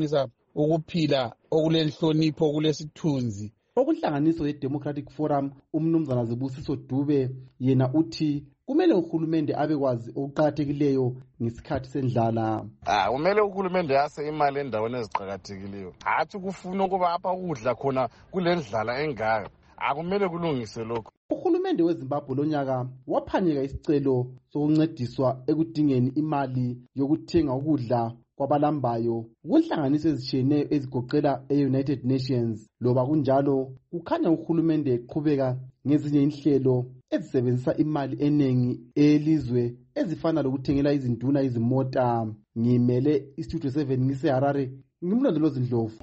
ukuphila okulenhlonipho okulesithunzi. Okunhlanganiso ye-Democratic Forum umnumzana Zibusiso Dube yena uthi kumele uhulumende abekwazi okuqhakathekileyo ngesikhathi sendlala. Kumele uhulumende yase imali endaweni eziqhakathekileyo. Hathi kufuna ukuba apha ukudla khona kulendlala engaka. Akumele kulungise lokho. Uhulumende weZimbabwe lonyaka waphanyeka isicelo sokuncediswa ekudingeni imali yokuthenga ukudla kwabalambayo kunhlanganiso ezitshiyeneyo ezigoqela e-United Nations. Loba kunjalo kukhanya uhulumende eqhubeka ngezinye inhlelo ezisebenzisa imali eningi elizwe ezifana lokuthengela izinduna izimota. Ngimele iStudio 7 ngiseHarare, ngimlondolozi Ndlovu.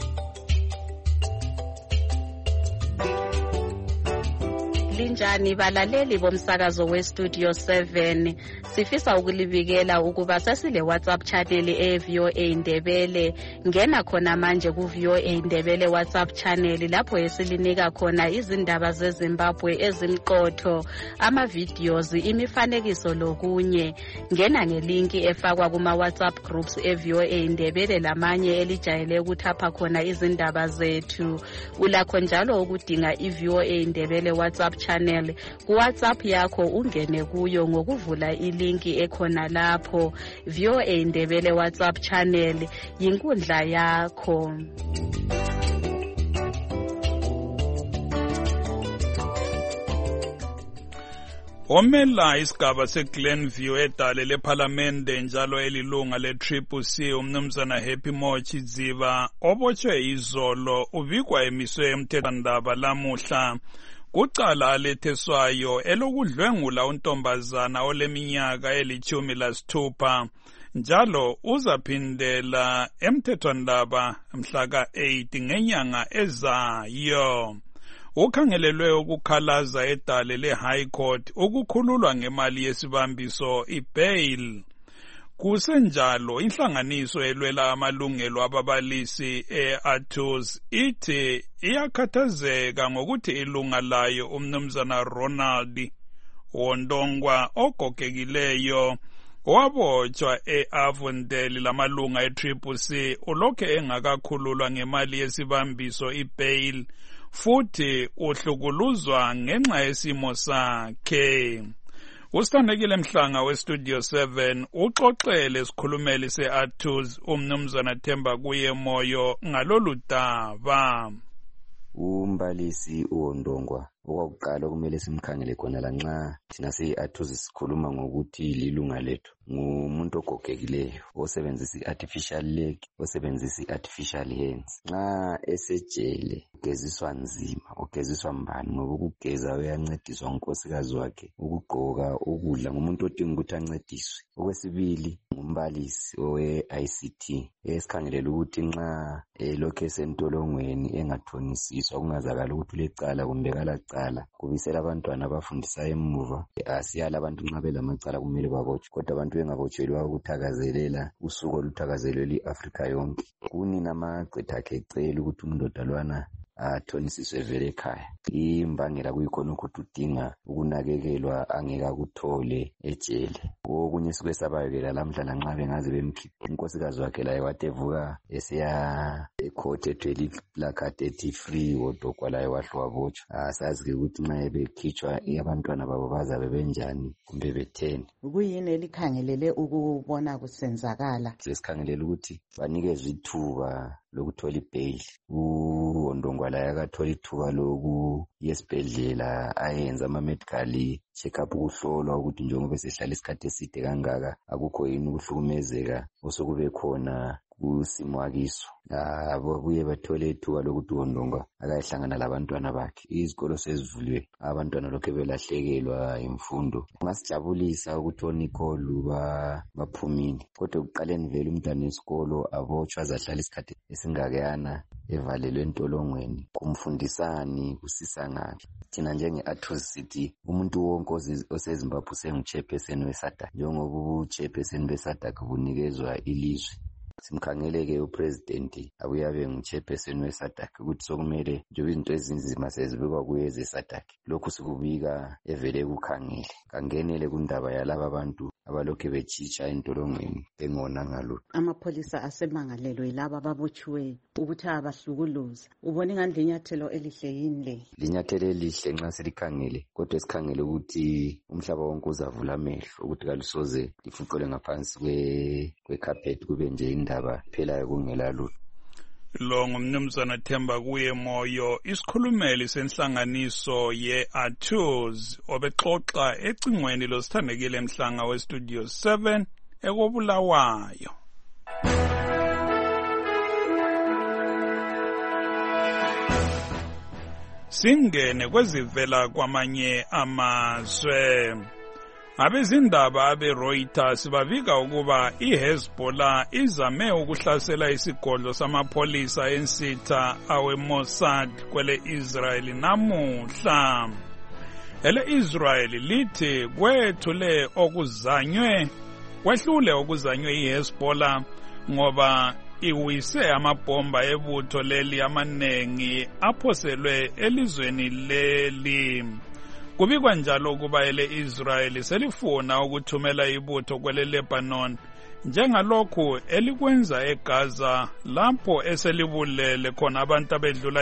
Linjani balaleli bomsakazo weStudio 7, sifisa ukulibikela ukuba sesile WhatsApp channel eVOA Indebele. Ngena khona manje kuVOA Indebele WhatsApp channel lapho esilinika khona izindaba zeZimbabwe ezimqotho, ama-videos, imifanekiso lokunye. Ngena ngelinki efakwa kuma WhatsApp groups eVOA Indebele lamanye elijayele ukuthapha khona izindaba zethu. Ulakho njalo ukudinga iVOA Indebele WhatsApp channel ku WhatsApp yakho, ungene kuyo ngokuvula ilinki ekhona lapho. VOA Indebele WhatsApp channel yinkundla yakho. Omela isigaba seGlenview edale lephalamende njalo elilunga le-CCC umnumzana Happy Mochi Dziva obotshwe izolo ubikwa emiswe emthethwandaba lamuhla kucala aletheswayo elokudlwengula untombazana oleminyaka eli-16 njalo uzaphindela emthethwandaba mhla ka-8 ngenyanga ezayo. Ukhangelelwe ukukhalaza edale le-High Court ukukhululwa ngemali yesibambiso i-bail. Kusenjalo inhlanganiso elwela amalungelo ababalisi e-Athos ithi iyakhathazeka ngokuthi ilunga layo umnumzana Ronald Wondongwa ogogekileyo wabotshwa e-Avondale lamalunga e-CCC ulokhe engakakhululwa ngemali yesibambiso i-bail futhi uhlukuluzwa ngenxa yesimo sakhe. Usithandekile Mhlanga weStudio 7 uxoxele isikhulumeli se-Athos umnumzana Themba kuye Moyo ngalolu daba. Umbalisi uWondongwa okwakuqala kumele simkhangele khona la nxa thina siyi-Athos sikhuluma ngokuthi lilunga lethu ngumuntu ogogekileyo osebenzisa i-artificial leg, osebenzisa i-artificial hands. Nxa esejele ugeziswa nzima, ugeziswa mbani ngoba ukugeza uyancediswa ngunkosikazi wakhe, ukugqoka, ukudla, ngumuntu odinga ukuthi ancediswe. Okwesibili ngumbalisi owe-ICT esikhangelela ukuthi nxa lokhu esentolongweni engathonisiswa kungazakala ukuthi ulecala kumbe kalacala kubisela abantwana abafundisayo emuva. Asiyala abantu nxa belamacala kumele babotshwe, kodwa abantu bengabotshelwa ukuthakazelela usuku oluthakazelelwa i-Afrika yonke. Kunina amagqitha akhe ecela ukuthi umndoda lwana athonisiswe vele ekhaya. Imbangela kuyikhona ukuthi udinga ukunakekelwa angeke akuthole ejele. Okunye sikwesabayekela lamhla lanxa bengaze bemkhiphe. Unkosikazi wakhe laye wathi evuka esiya ecourt ethwele iplakade ethi free Wondongwa laye wahle wabotshwa. Asazi-ke ukuthi nxa bekhitshwa abantwana babo bazabe benjani kumbe betheni. Kuyini elikhangelele ukubona kusenzakala? Sesikhangelela ukuthi banikezwe ithuba lokuthola ibail. uWondongwa laye akathola ithuba loku yesibhedlela ayenza ama-medical check-up ukuhlolwa ukuthi njengoba sehlala isikhathi eside kangaka akukho yini ukuhlukumezeka osokube khona kusimo akiso. Babuye bathole ithuba lokuthi uWondongwa akayihlangana labantwana bakhe. Izikolo sezivuliwe, abantwana lokhu belahlekelwa imfundo. Kungasijabulisa ukuthi oNicole baphumile, kodwa ekuqaleni vele umntwana wesikolo abotshwa azahlala isikhathi esingakayana evalelwe entolongweni. Kumfundisani, kusisa ngaphi? Thina njenge-Athos sithi umuntu wonke oseZimbabwe sengu-chairperson weSADC, njengoba ubu-chairperson beSADC bunikezwa ilizwe. simkhangeleke upresident abuye abe ngu-chairperson we-SADC ukuthi sokumele njengoba izinto ezinzima sezibikwa kuye eze-SADC lokhu sikubika evele kukhangele kangenele kundaba yalaba abantu abalokhu betshitsha entolongweni engona ngalutho. Amapholisa asemangalelwe yilaba ababotshiweyo ukuthi abahlukuluza. Ubone ngandle inyathelo elihle yini le? Linyathelo elihle nxa selikhangele kodwa esikhangele ukuthi umhlaba wonke uzavula amehlo ukuthi kalusoze lifuqele ngaphansi kwe-carpet kube nje indaba phelayo kungela lutho. Lo ngumnumzana Themba kuye Moyo, isikhulumeli senhlanganiso ye-ATOS obexoxa ecingweni losithandekile emhlanga we-Studio 7 ekobulawayo. Singene kwezivela kwamanye amazwe. Abezindaba abe-Reuters bavika ukuba iHezbollah izame ukuhlasela isigodlo samapholisa ensitha awe-Mossad kwele Israeli namuhla. Ele-Israeli lithi kwehlule okuzanywe iHezbollah ngoba iwise amabhomba ebutho leli amanengi aphoselwe elizweni leli. Kubikwa njalo ukuba ele-Israeli selifuna ukuthumela ibutho kwele Lebanon njengalokhu elikwenza eGaza lapho eselibulele khona abantu abedlula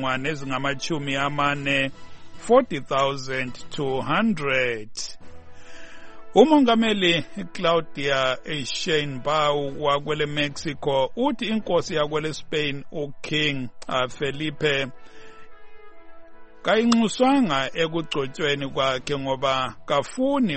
40,200. Umongameli Claudia Sheinbaum wakwele Mexico uthi inkosi yakwele Spain uKing Felipe kayinxuswanga ekugcotshweni kwakhe ngoba kafuni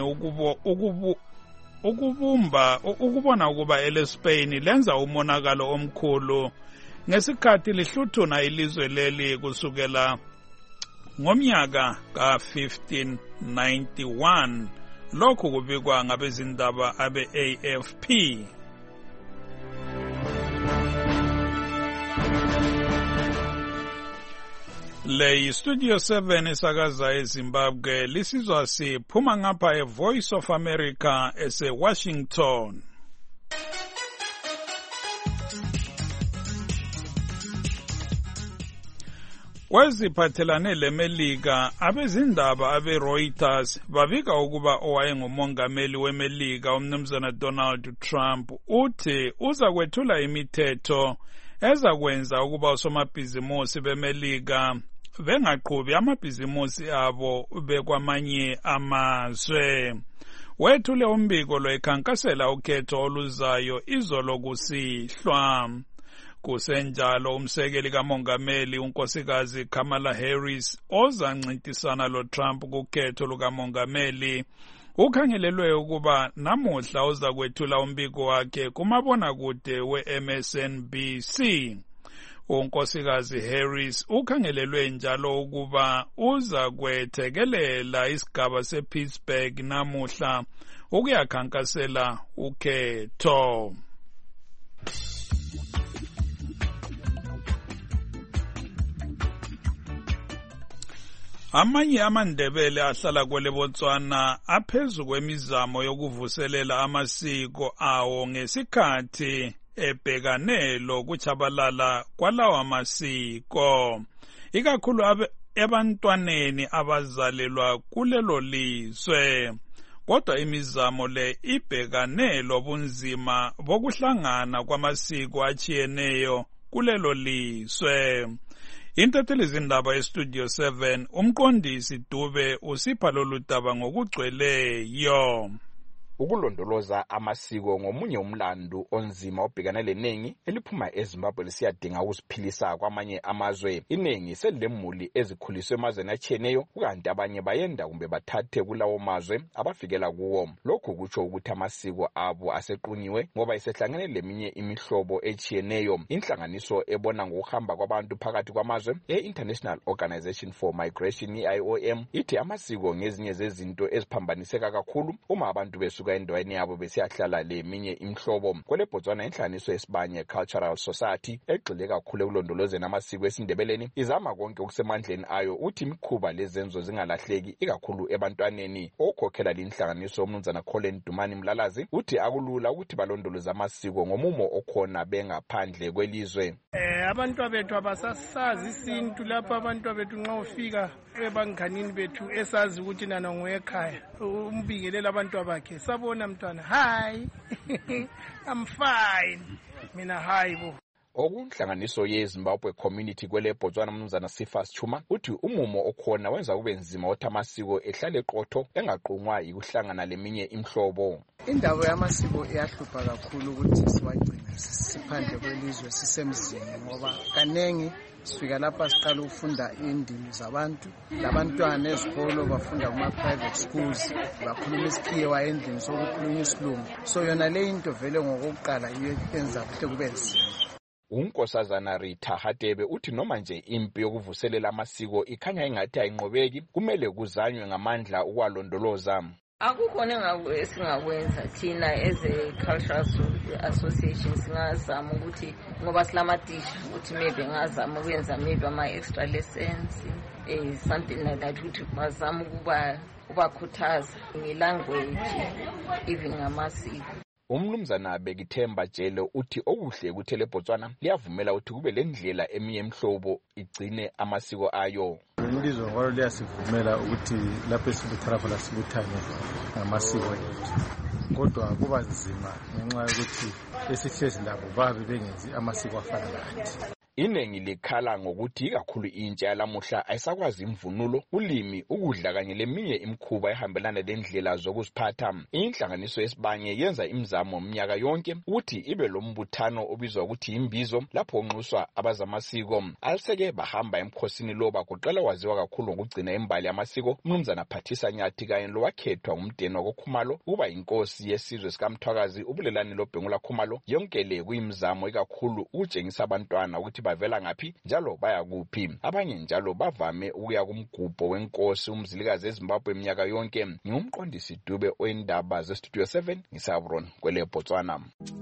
ukubona ukuba ele-Spain lenza umonakalo omkhulu ngesikhathi lihluthuna ilizwe leli kusukela ngomnyaka ka-1591. Lokhu kubikwa ngabezindaba abe-AFP. Le Studio 7 esakaza eZimbabwe lisizwa siphuma ngapha eVoice of America ese-Washington. Kweziphathelane leMelika, abezindaba abe-Reuters bavika ukuba owayengumongameli weMelika umnumzana Donald Trump uthi uza kwethula imithetho ezakwenza ukuba osomabhizimusi beMelika bengaqhubi amabhizimusi abo bekwamanye amazwe. Wethule umbiko lwekhankasela ukhetho oluzayo izolo kusihlwa. Kusenjalo umsekeli kamongameli unkosikazi Kamala Harris ozancintisana lo-Trump kukhetho lukamongameli ukhangelelwe ukuba namuhla uza kwethula umbiko wakhe kumabonakude we-MSNBC. Unkosikazi Harris ukhangelelwe njalo ukuba uza kwethekelela isigaba sePittsburgh namuhla ukuyakhankasela ukhetho. Amanye amaNdebele ahlala kwele Botswana aphezu kwemizamo yokuvuselela amasiko awo ngesikhathi ebhekane lokuchabalala kwalawo amasiko, ikakhulu ebantwaneni abazalelwa kulelo lizwe. Kodwa imizamo le ibhekane lobunzima bokuhlangana kwamasiko achiyeneyo kulelo lizwe. Intatheli zindaba eStudio 7 umqondisi Dube usipha lolu daba ngokugcweleyo. Ukulondoloza amasiko ngomunye umlando onzima obhekana lenengi eliphuma eZimbabwe lisiyadinga ukusiphilisa kwamanye amazwe. Inengi selemuli ezikhuliswe emazweni achiyeneyo ukanti abanye bayenda kumbe bathathe kulawo mazwe abafikela kuwo. Lokhu kutsho ukuthi amasiko abo asequnyiwe ngoba isehlangene leminye imihlobo echiyeneyo. Inhlanganiso ebona ngokuhamba kwabantu phakathi kwamazwe e-International Organization for Migration IOM ithi amasiko ngezinye zezinto eziphambaniseka kakhulu uma abantu besuka besuka endaweni yabo besiyahlala leminye imhlobo. Kwele Botswana inhlanganiso yesibanye Cultural Society egxile kakhulu ekulondolozeni amasiko esindebeleni izama konke okusemandleni ayo uthi imikhuba lezenzo zingalahleki ikakhulu ebantwaneni. Okhokhela linhlanganiso umnumzana Colin Dumani Mlalazi uthi akulula ukuthi balondoloze amasiko ngomumo okhona bengaphandle kwelizwe. Abantu bethu abasasazi isintu lapha abantu bethu nxa ufika ebanganini bethu esazi ukuthi nana ngoyekhaya umbingelela abantu abakhe sabona mntwana hi I'm fine mina hi bo. Okunhlanganiso yeZimbabwe Community kwele Botswana umnumzana Sifas Chuma uthi umumo okhona wenza kube nzima ukuthi amasiko ehlale eqotho engaqhumwa ukuhlangana leminye imhlobo. Indaba yamasiko iyahlupha kakhulu ukuthi siwagcine siphandle kwelizwe sisemzini ngoba kanengi sifika lapha siqala ukufunda indimi zabantu labantwana ezikolo bafunda kuma private schools bakhuluma isikhiwa endlini sokukhuluma isilungu so yona le into vele ngokuqala iyo yenza ukuthi kube nzima. Unkosazana Rita Hatebe uthi noma nje impi yokuvuselela amasiko ikhanya engathi ayinqobeki kumele kuzanywe ngamandla ukwalondoloza. Akukhona esingakwenza thina as a cultural association singazama ukuthi ngoba silamadishi ukuthi maybe ngazama ukwenza maybe ama extra lessons something like that ukuthi bazama ukubakhuthaza ngelanguage even ngamasiko. Umnumzana Bekithemba Jelo uthi okuhle ukuthi le Botswana liyavumela ukuthi kube lendlela eminye emhlobo igcine amasiko ayo. Ilizwe ngalo liyasivumela ukuthi lapho esibutharafa sibuthane ngamasiko ethu. Kodwa kuba nzima ngenxa yokuthi esihlezi labo babe bengenzi amasiko afana lathi. Inengi likhala ngokuthi kakhulu intsha yalamuhla ayisakwazi imvunulo, ulimi, ukudla kanye leminye imikhuba ehambelana lendlela zokuziphatha. Inhlanganiso yesibanye yenza imizamo minyaka yonke ukuthi ibe lombuthano obizwa ukuthi imbizo lapho onxuswa abazamasiko. Aliseke bahamba emkhosini loba kuqala waziwa kakhulu ngokugcina imbali yamasiko umnumzana Phathisa Nyathi kanye lowakhethwa umdeni wakoKhumalo kuba inkosi yesizwe sikaMthwakazi ubulelani loBhengula Khumalo. Yonke le kuyimizamo ikakhulu ukutshengisa abantwana ukuthi bavela ngaphi njalo baya kuphi. Abanye njalo bavame ukuya kumgubho wenkosi umzilikazi eZimbabwe eminyaka yonke. Ngumqondisi Dube oyindaba zeStudio 7 ngisabron kwele Botswana.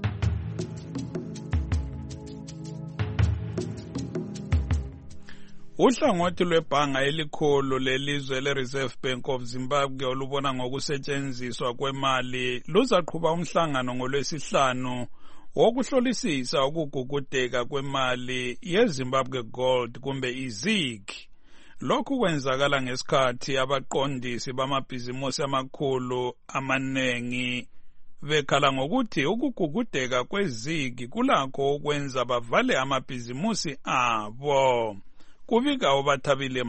Uhlangothi lwebhanga elikhulu lelizwe le-Reserve Bank of Zimbabwe olubona ngokusetshenziswa kwemali luzaqhuba umhlangano ngolwesihlanu wokuhlolisisa ukugugudeka kwemali yeZimbabwe Gold kumbe iZIG. Lokhu kwenzakala ngesikhathi abaqondisi bamabhizimusi amakhulu amanengi bekhala ngokuthi ukugugudeka kweZIG kulakho ukwenza bavale amabhizimusi abo. Kubika uBathabile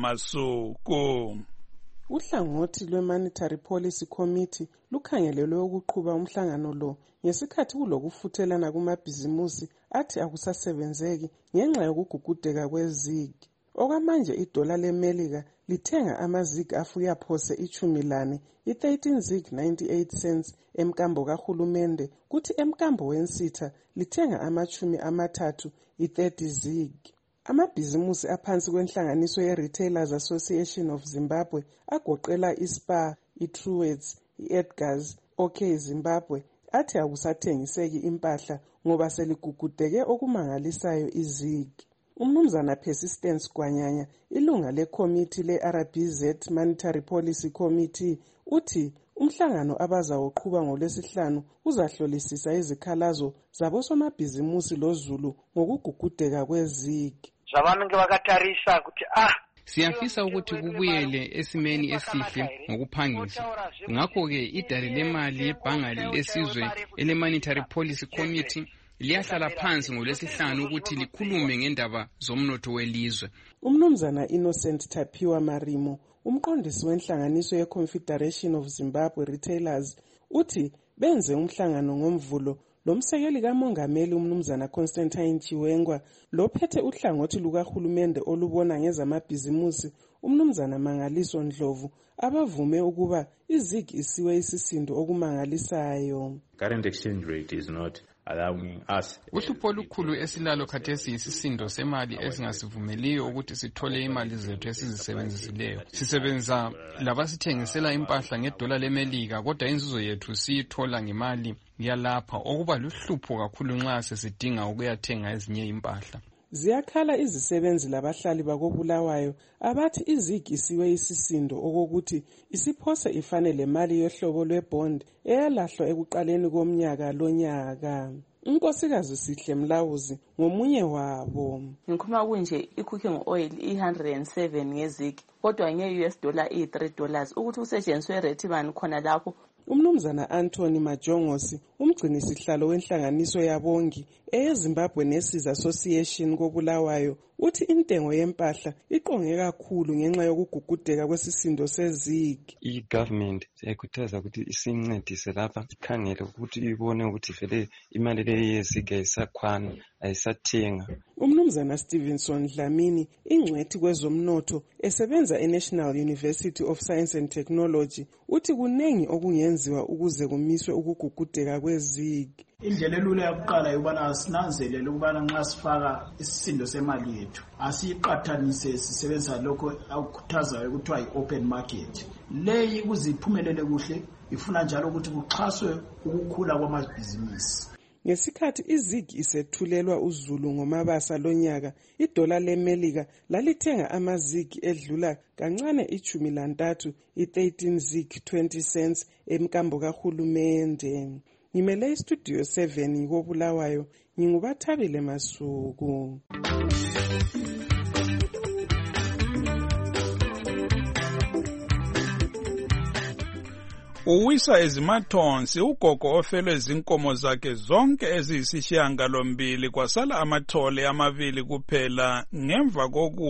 Masuku. Uhlangothi lwe-Monetary Policy Committee lukhangelelwe ukuqhuba umhlangano lo ngesikhathi kulokufuthelana kumabhizimusi athi akusasebenzeki ngenxa yokugugudeka kweZIG. Okwamanje idola leMelika lithenga amaZIG afuya phose 10 i-13 ZIG 98 cents emkambo kahulumende kuthi emkambo wensitha lithenga ama-30 i-30 ZIG. Amabhizimusi aphansi kwenhlanganiso ye-Retailers Association of Zimbabwe agoqela iSpar, iTruworths, iEdgars, OK Zimbabwe athi akusathengiseki impahla ngoba seligugudeke okumangalisayo iZIG. Umnumzana Persistence Gwanyanya, ilunga lekomiti le-RBZ Monetary Policy Committee, uthi umhlangano abazawuqhuba ngolwesihlanu uzahlolisisa izikhalazo zabosomabhizimusi loZulu ngokugugudeka kweZIG. Zabanenge bakatarisa ukuthi siyafisa ukuthi kubuyele esimeni esihle ngokuphangisa. Ngakho-ke idale lemali yebhanga lesizwe ele-Monetary Policy Committee liyahlala phansi ngolwesihlanu ukuthi likhulume ngendaba zomnotho welizwe. Umnumzana Innocent Tapiwa Marimo, umqondisi wenhlanganiso ye-Confederation of Zimbabwe Retailers, uthi benze umhlangano ngomvulo lomsekeli kamongameli umnumzana Constantine Chiwengwa lophethe uhlangothi lukahulumende olubona ngezamabhizimusi umnumzana Mangaliso Ndlovu abavume ukuba iZIG isiwe isisindo okumangalisayo. Current exchange rate is not allowing us. Uhlupho olukhulu esilalo khathesi isisindo semali esingasivumeliyo ukuthi sithole imali zethu esizisebenzisileyo. Sisebenza labasithengisela impahla ngedola lemelika kodwa inzuzo yethu siyithola ngemali yalapha okuba luhlupho kakhulu nxa sesidinga ukuyathenga ezinye impahla. Ziyakhala izisebenzi labahlali bakobulawayo abathi izigi isiwe isisindo okokuthi isiphose ifane lemali yohlobo lwebond eyalahlwa ekuqaleni komnyaka lonyaka. Unkosikazi Sihle Mlawuzi ngomunye wabo. Ngikhuluma kunje i-cooking oil i-107 ngezigi kodwa nge-US dollar $3 ukuthi kusetshenziswe rate bani khona lapho. Umnumzana Anthony Majongosi umgcini sihlalo wenhlanganiso yabongi eZimbabwe Nurses Association kobulawayo uthi intengo yempahla iqonge kakhulu ngenxa yokugugudeka kwesisindo sezigi. I-government siyakhuthaza ukuthi isincedise lapha ikhangele ukuthi ibone ukuthi vele imali leyo yezigi ayisakwana ayisathenga. Umnumzana Stevenson Dlamini ingcwethi kwezomnotho esebenza eNational University of Science and Technology uthi kunengi okungenziwa ukuze kumiswe ukugugudeka kwezigi. Indlela elula yokuqala yobana sinanzelele ukubana nxa sifaka isisindo semali yethu asiyiqathanise sisebenzisa lokho akukhuthazayo ukuthiwa yi-open market. Leyi kuziphumelele kuhle ifuna njalo ukuthi kuxhaswe ukukhula kwamabhizinisi. Ngesikhathi izigi isethulelwa uZulu ngomabasa lonyaka, idola lemelika lalithenga amazigi edlula kancane i13 i13 zig 20 cents emkambo kahulumende. Ngimele istudio 7 kobulawayo ngingubathabile Masuku. Uwisa ezimathonsi ugogo ofelwe zinkomo zakhe zonke eziyisishiyangalombili kwasala amathole amabili kuphela ngemva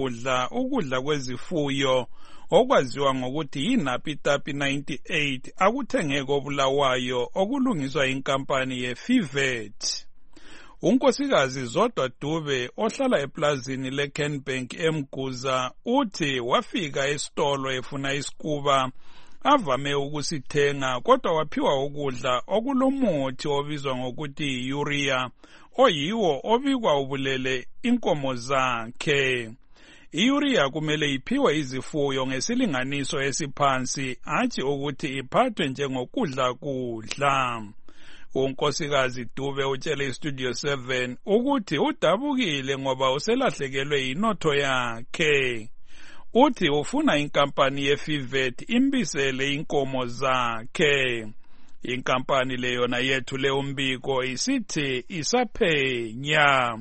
ukudla kwezifuyo okwaziwa ngokuthi yiNapitapi 98 akuthenge kobulawayo okulungiswa inkampani yeFivet. Unkosikazi Zodwa Dube ohlala eplazini leKenbank eMguza uthi wafika esitolo efuna isikuba avame ukusithenga kodwa waphiwa ukudla okulomuthi obizwa ngokuthi urea oyiwo obikwa ubulele inkomo zakhe. Iurea kumele iphiwe izifuyo ngesilinganiso esiphansi hatshi ukuthi iphathwe njengokudla kudla. Unkosikazi Dube utshele iStudio 7 ukuthi udabukile ngoba uselahlekelwe inotho yakhe. Uthi ufuna inkampani yeFivet imbisele inkomo zakhe. Inkampani leyona yethule umbiko isithi isaphenya.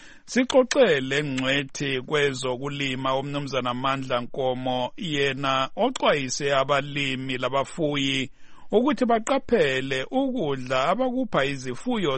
Sixoxele ngcwethi kwezokulima umnumzana Mandla Nkomo yena oxwayise abalimi labafuyi ukuthi baqaphele ukudla abakupha izifuyo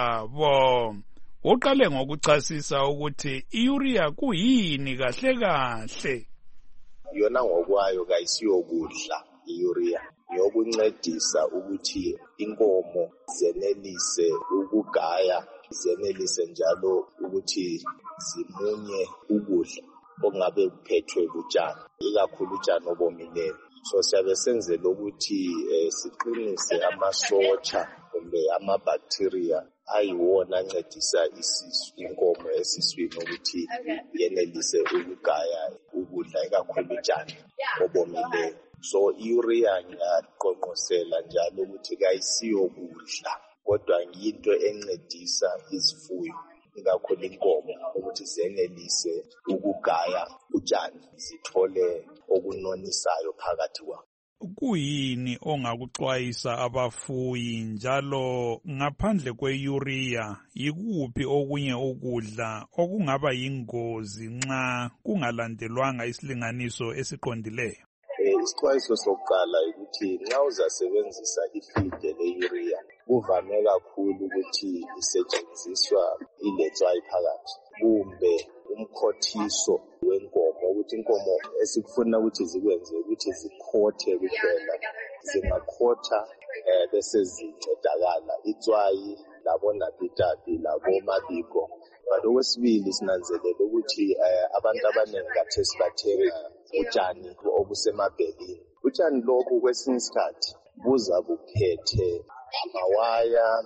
zabo. Uqale ngokuchasisa ukuthi iurea kuyini kahle. Yona ngokwayo kayisiyokudla iurea yokuncedisa ukuthi inkomo zenelise ukugaya zenelise njalo ukuthi zimunye ukudla okungabe kuphethwe butshani ikakhulu utshani obomileyo. So siyabe senzela ukuthi siqinise amasotsha kumbe amabacteria ayiwona ancedisa inkomo esiswini ukuthi yenelise ukugaya ukudla ikakhulu utshani obomileyo. So iurea ngiyaqonqosela njalo ukuthi kayisiyokudla kodwa ngiyinto encedisa izifuyo ikakhulu inkomo ukuthi zenelise ukugaya utshani zithole okunonisayo phakathi kwawo. Kuyini ongakuxwayisa abafuyi njalo ngaphandle kweurea yikuphi okunye ukudla okungaba yingozi nxa kungalandelwanga isilinganiso esiqondileyo? Isixwayiso sokuqala ukuthi nxa uzasebenzisa ifide leurea kuvame kakhulu ukuthi isetshenziswa iletswayi phakathi kumbe umkhothiso wenkomo ukuthi inkomo esikufuna ukuthi zikwenze ukuthi zikhothe kuphela zingakhotha bese zincedakala itswayi labonapitapi labomabiko. But okwesibili sinanzelela ukuthi abantu abaningi kathesi bathenga utshani obusemabhelini. Utshani lobu kwesinye isikhathi buza buphethe amawaya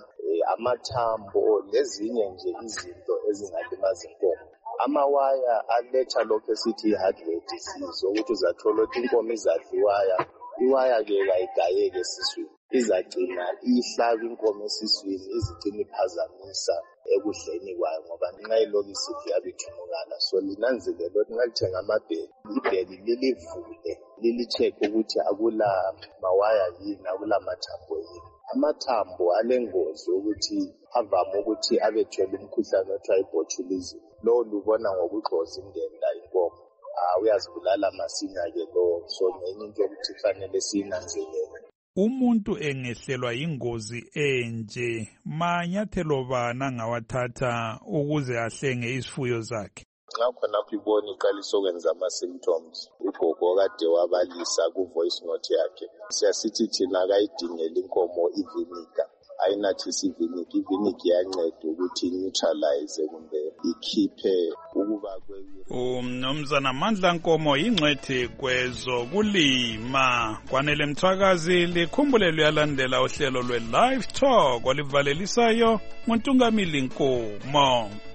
amathambo lezinye nje izinto ezingalimaza inkomo. Amawaya aletha lokho esithi i-hardware disease ukuthi uzathola ukuthi inkomo izadliwaya, iwaya-ke kayigayeke esiswini, izagcina ihlaba inkomo esiswini, izigcina iphazamisa ekudleni kwayo ngoba nxa ilokhu isidla iyabe ithunukala. So linanzelele ukuthi nxa lithenga amabheki, ibheki lilivule, lili-check ukuthi akula mawaya yini, akula mathambo yini. Amathambo alengozi ukuthi avame ukuthi abethwele umkhuhlane othiwa i-botulism. Lo lubona ngokugxoza indenda inkomo. Uyazibulala masinya-ke lo. So ngenye into yokuthi kufanele siyinanzelele. Umuntu engehlelwa yingozi enje, manyathelo bani angawathatha ukuze ahlenge isifuyo zakhe? Nxa khonapho ibona iqalisa ukwenza ama-symptoms, ugogo kade wabalisa ku-voice note yakhe, siyasithi thina akayidingele inkomo iviniga, ayinathise iviniga. Iviniga iyanceda ukuthi neutralize kumbe ikhiphe ukuba Mnumzana Mandla Nkomo yingcwethi kwezokulima. Kwanele Mthwakazi likhumbule luyalandela uhlelo lwe-Live Talk olivalelisayo nguNtungamili Nkomo.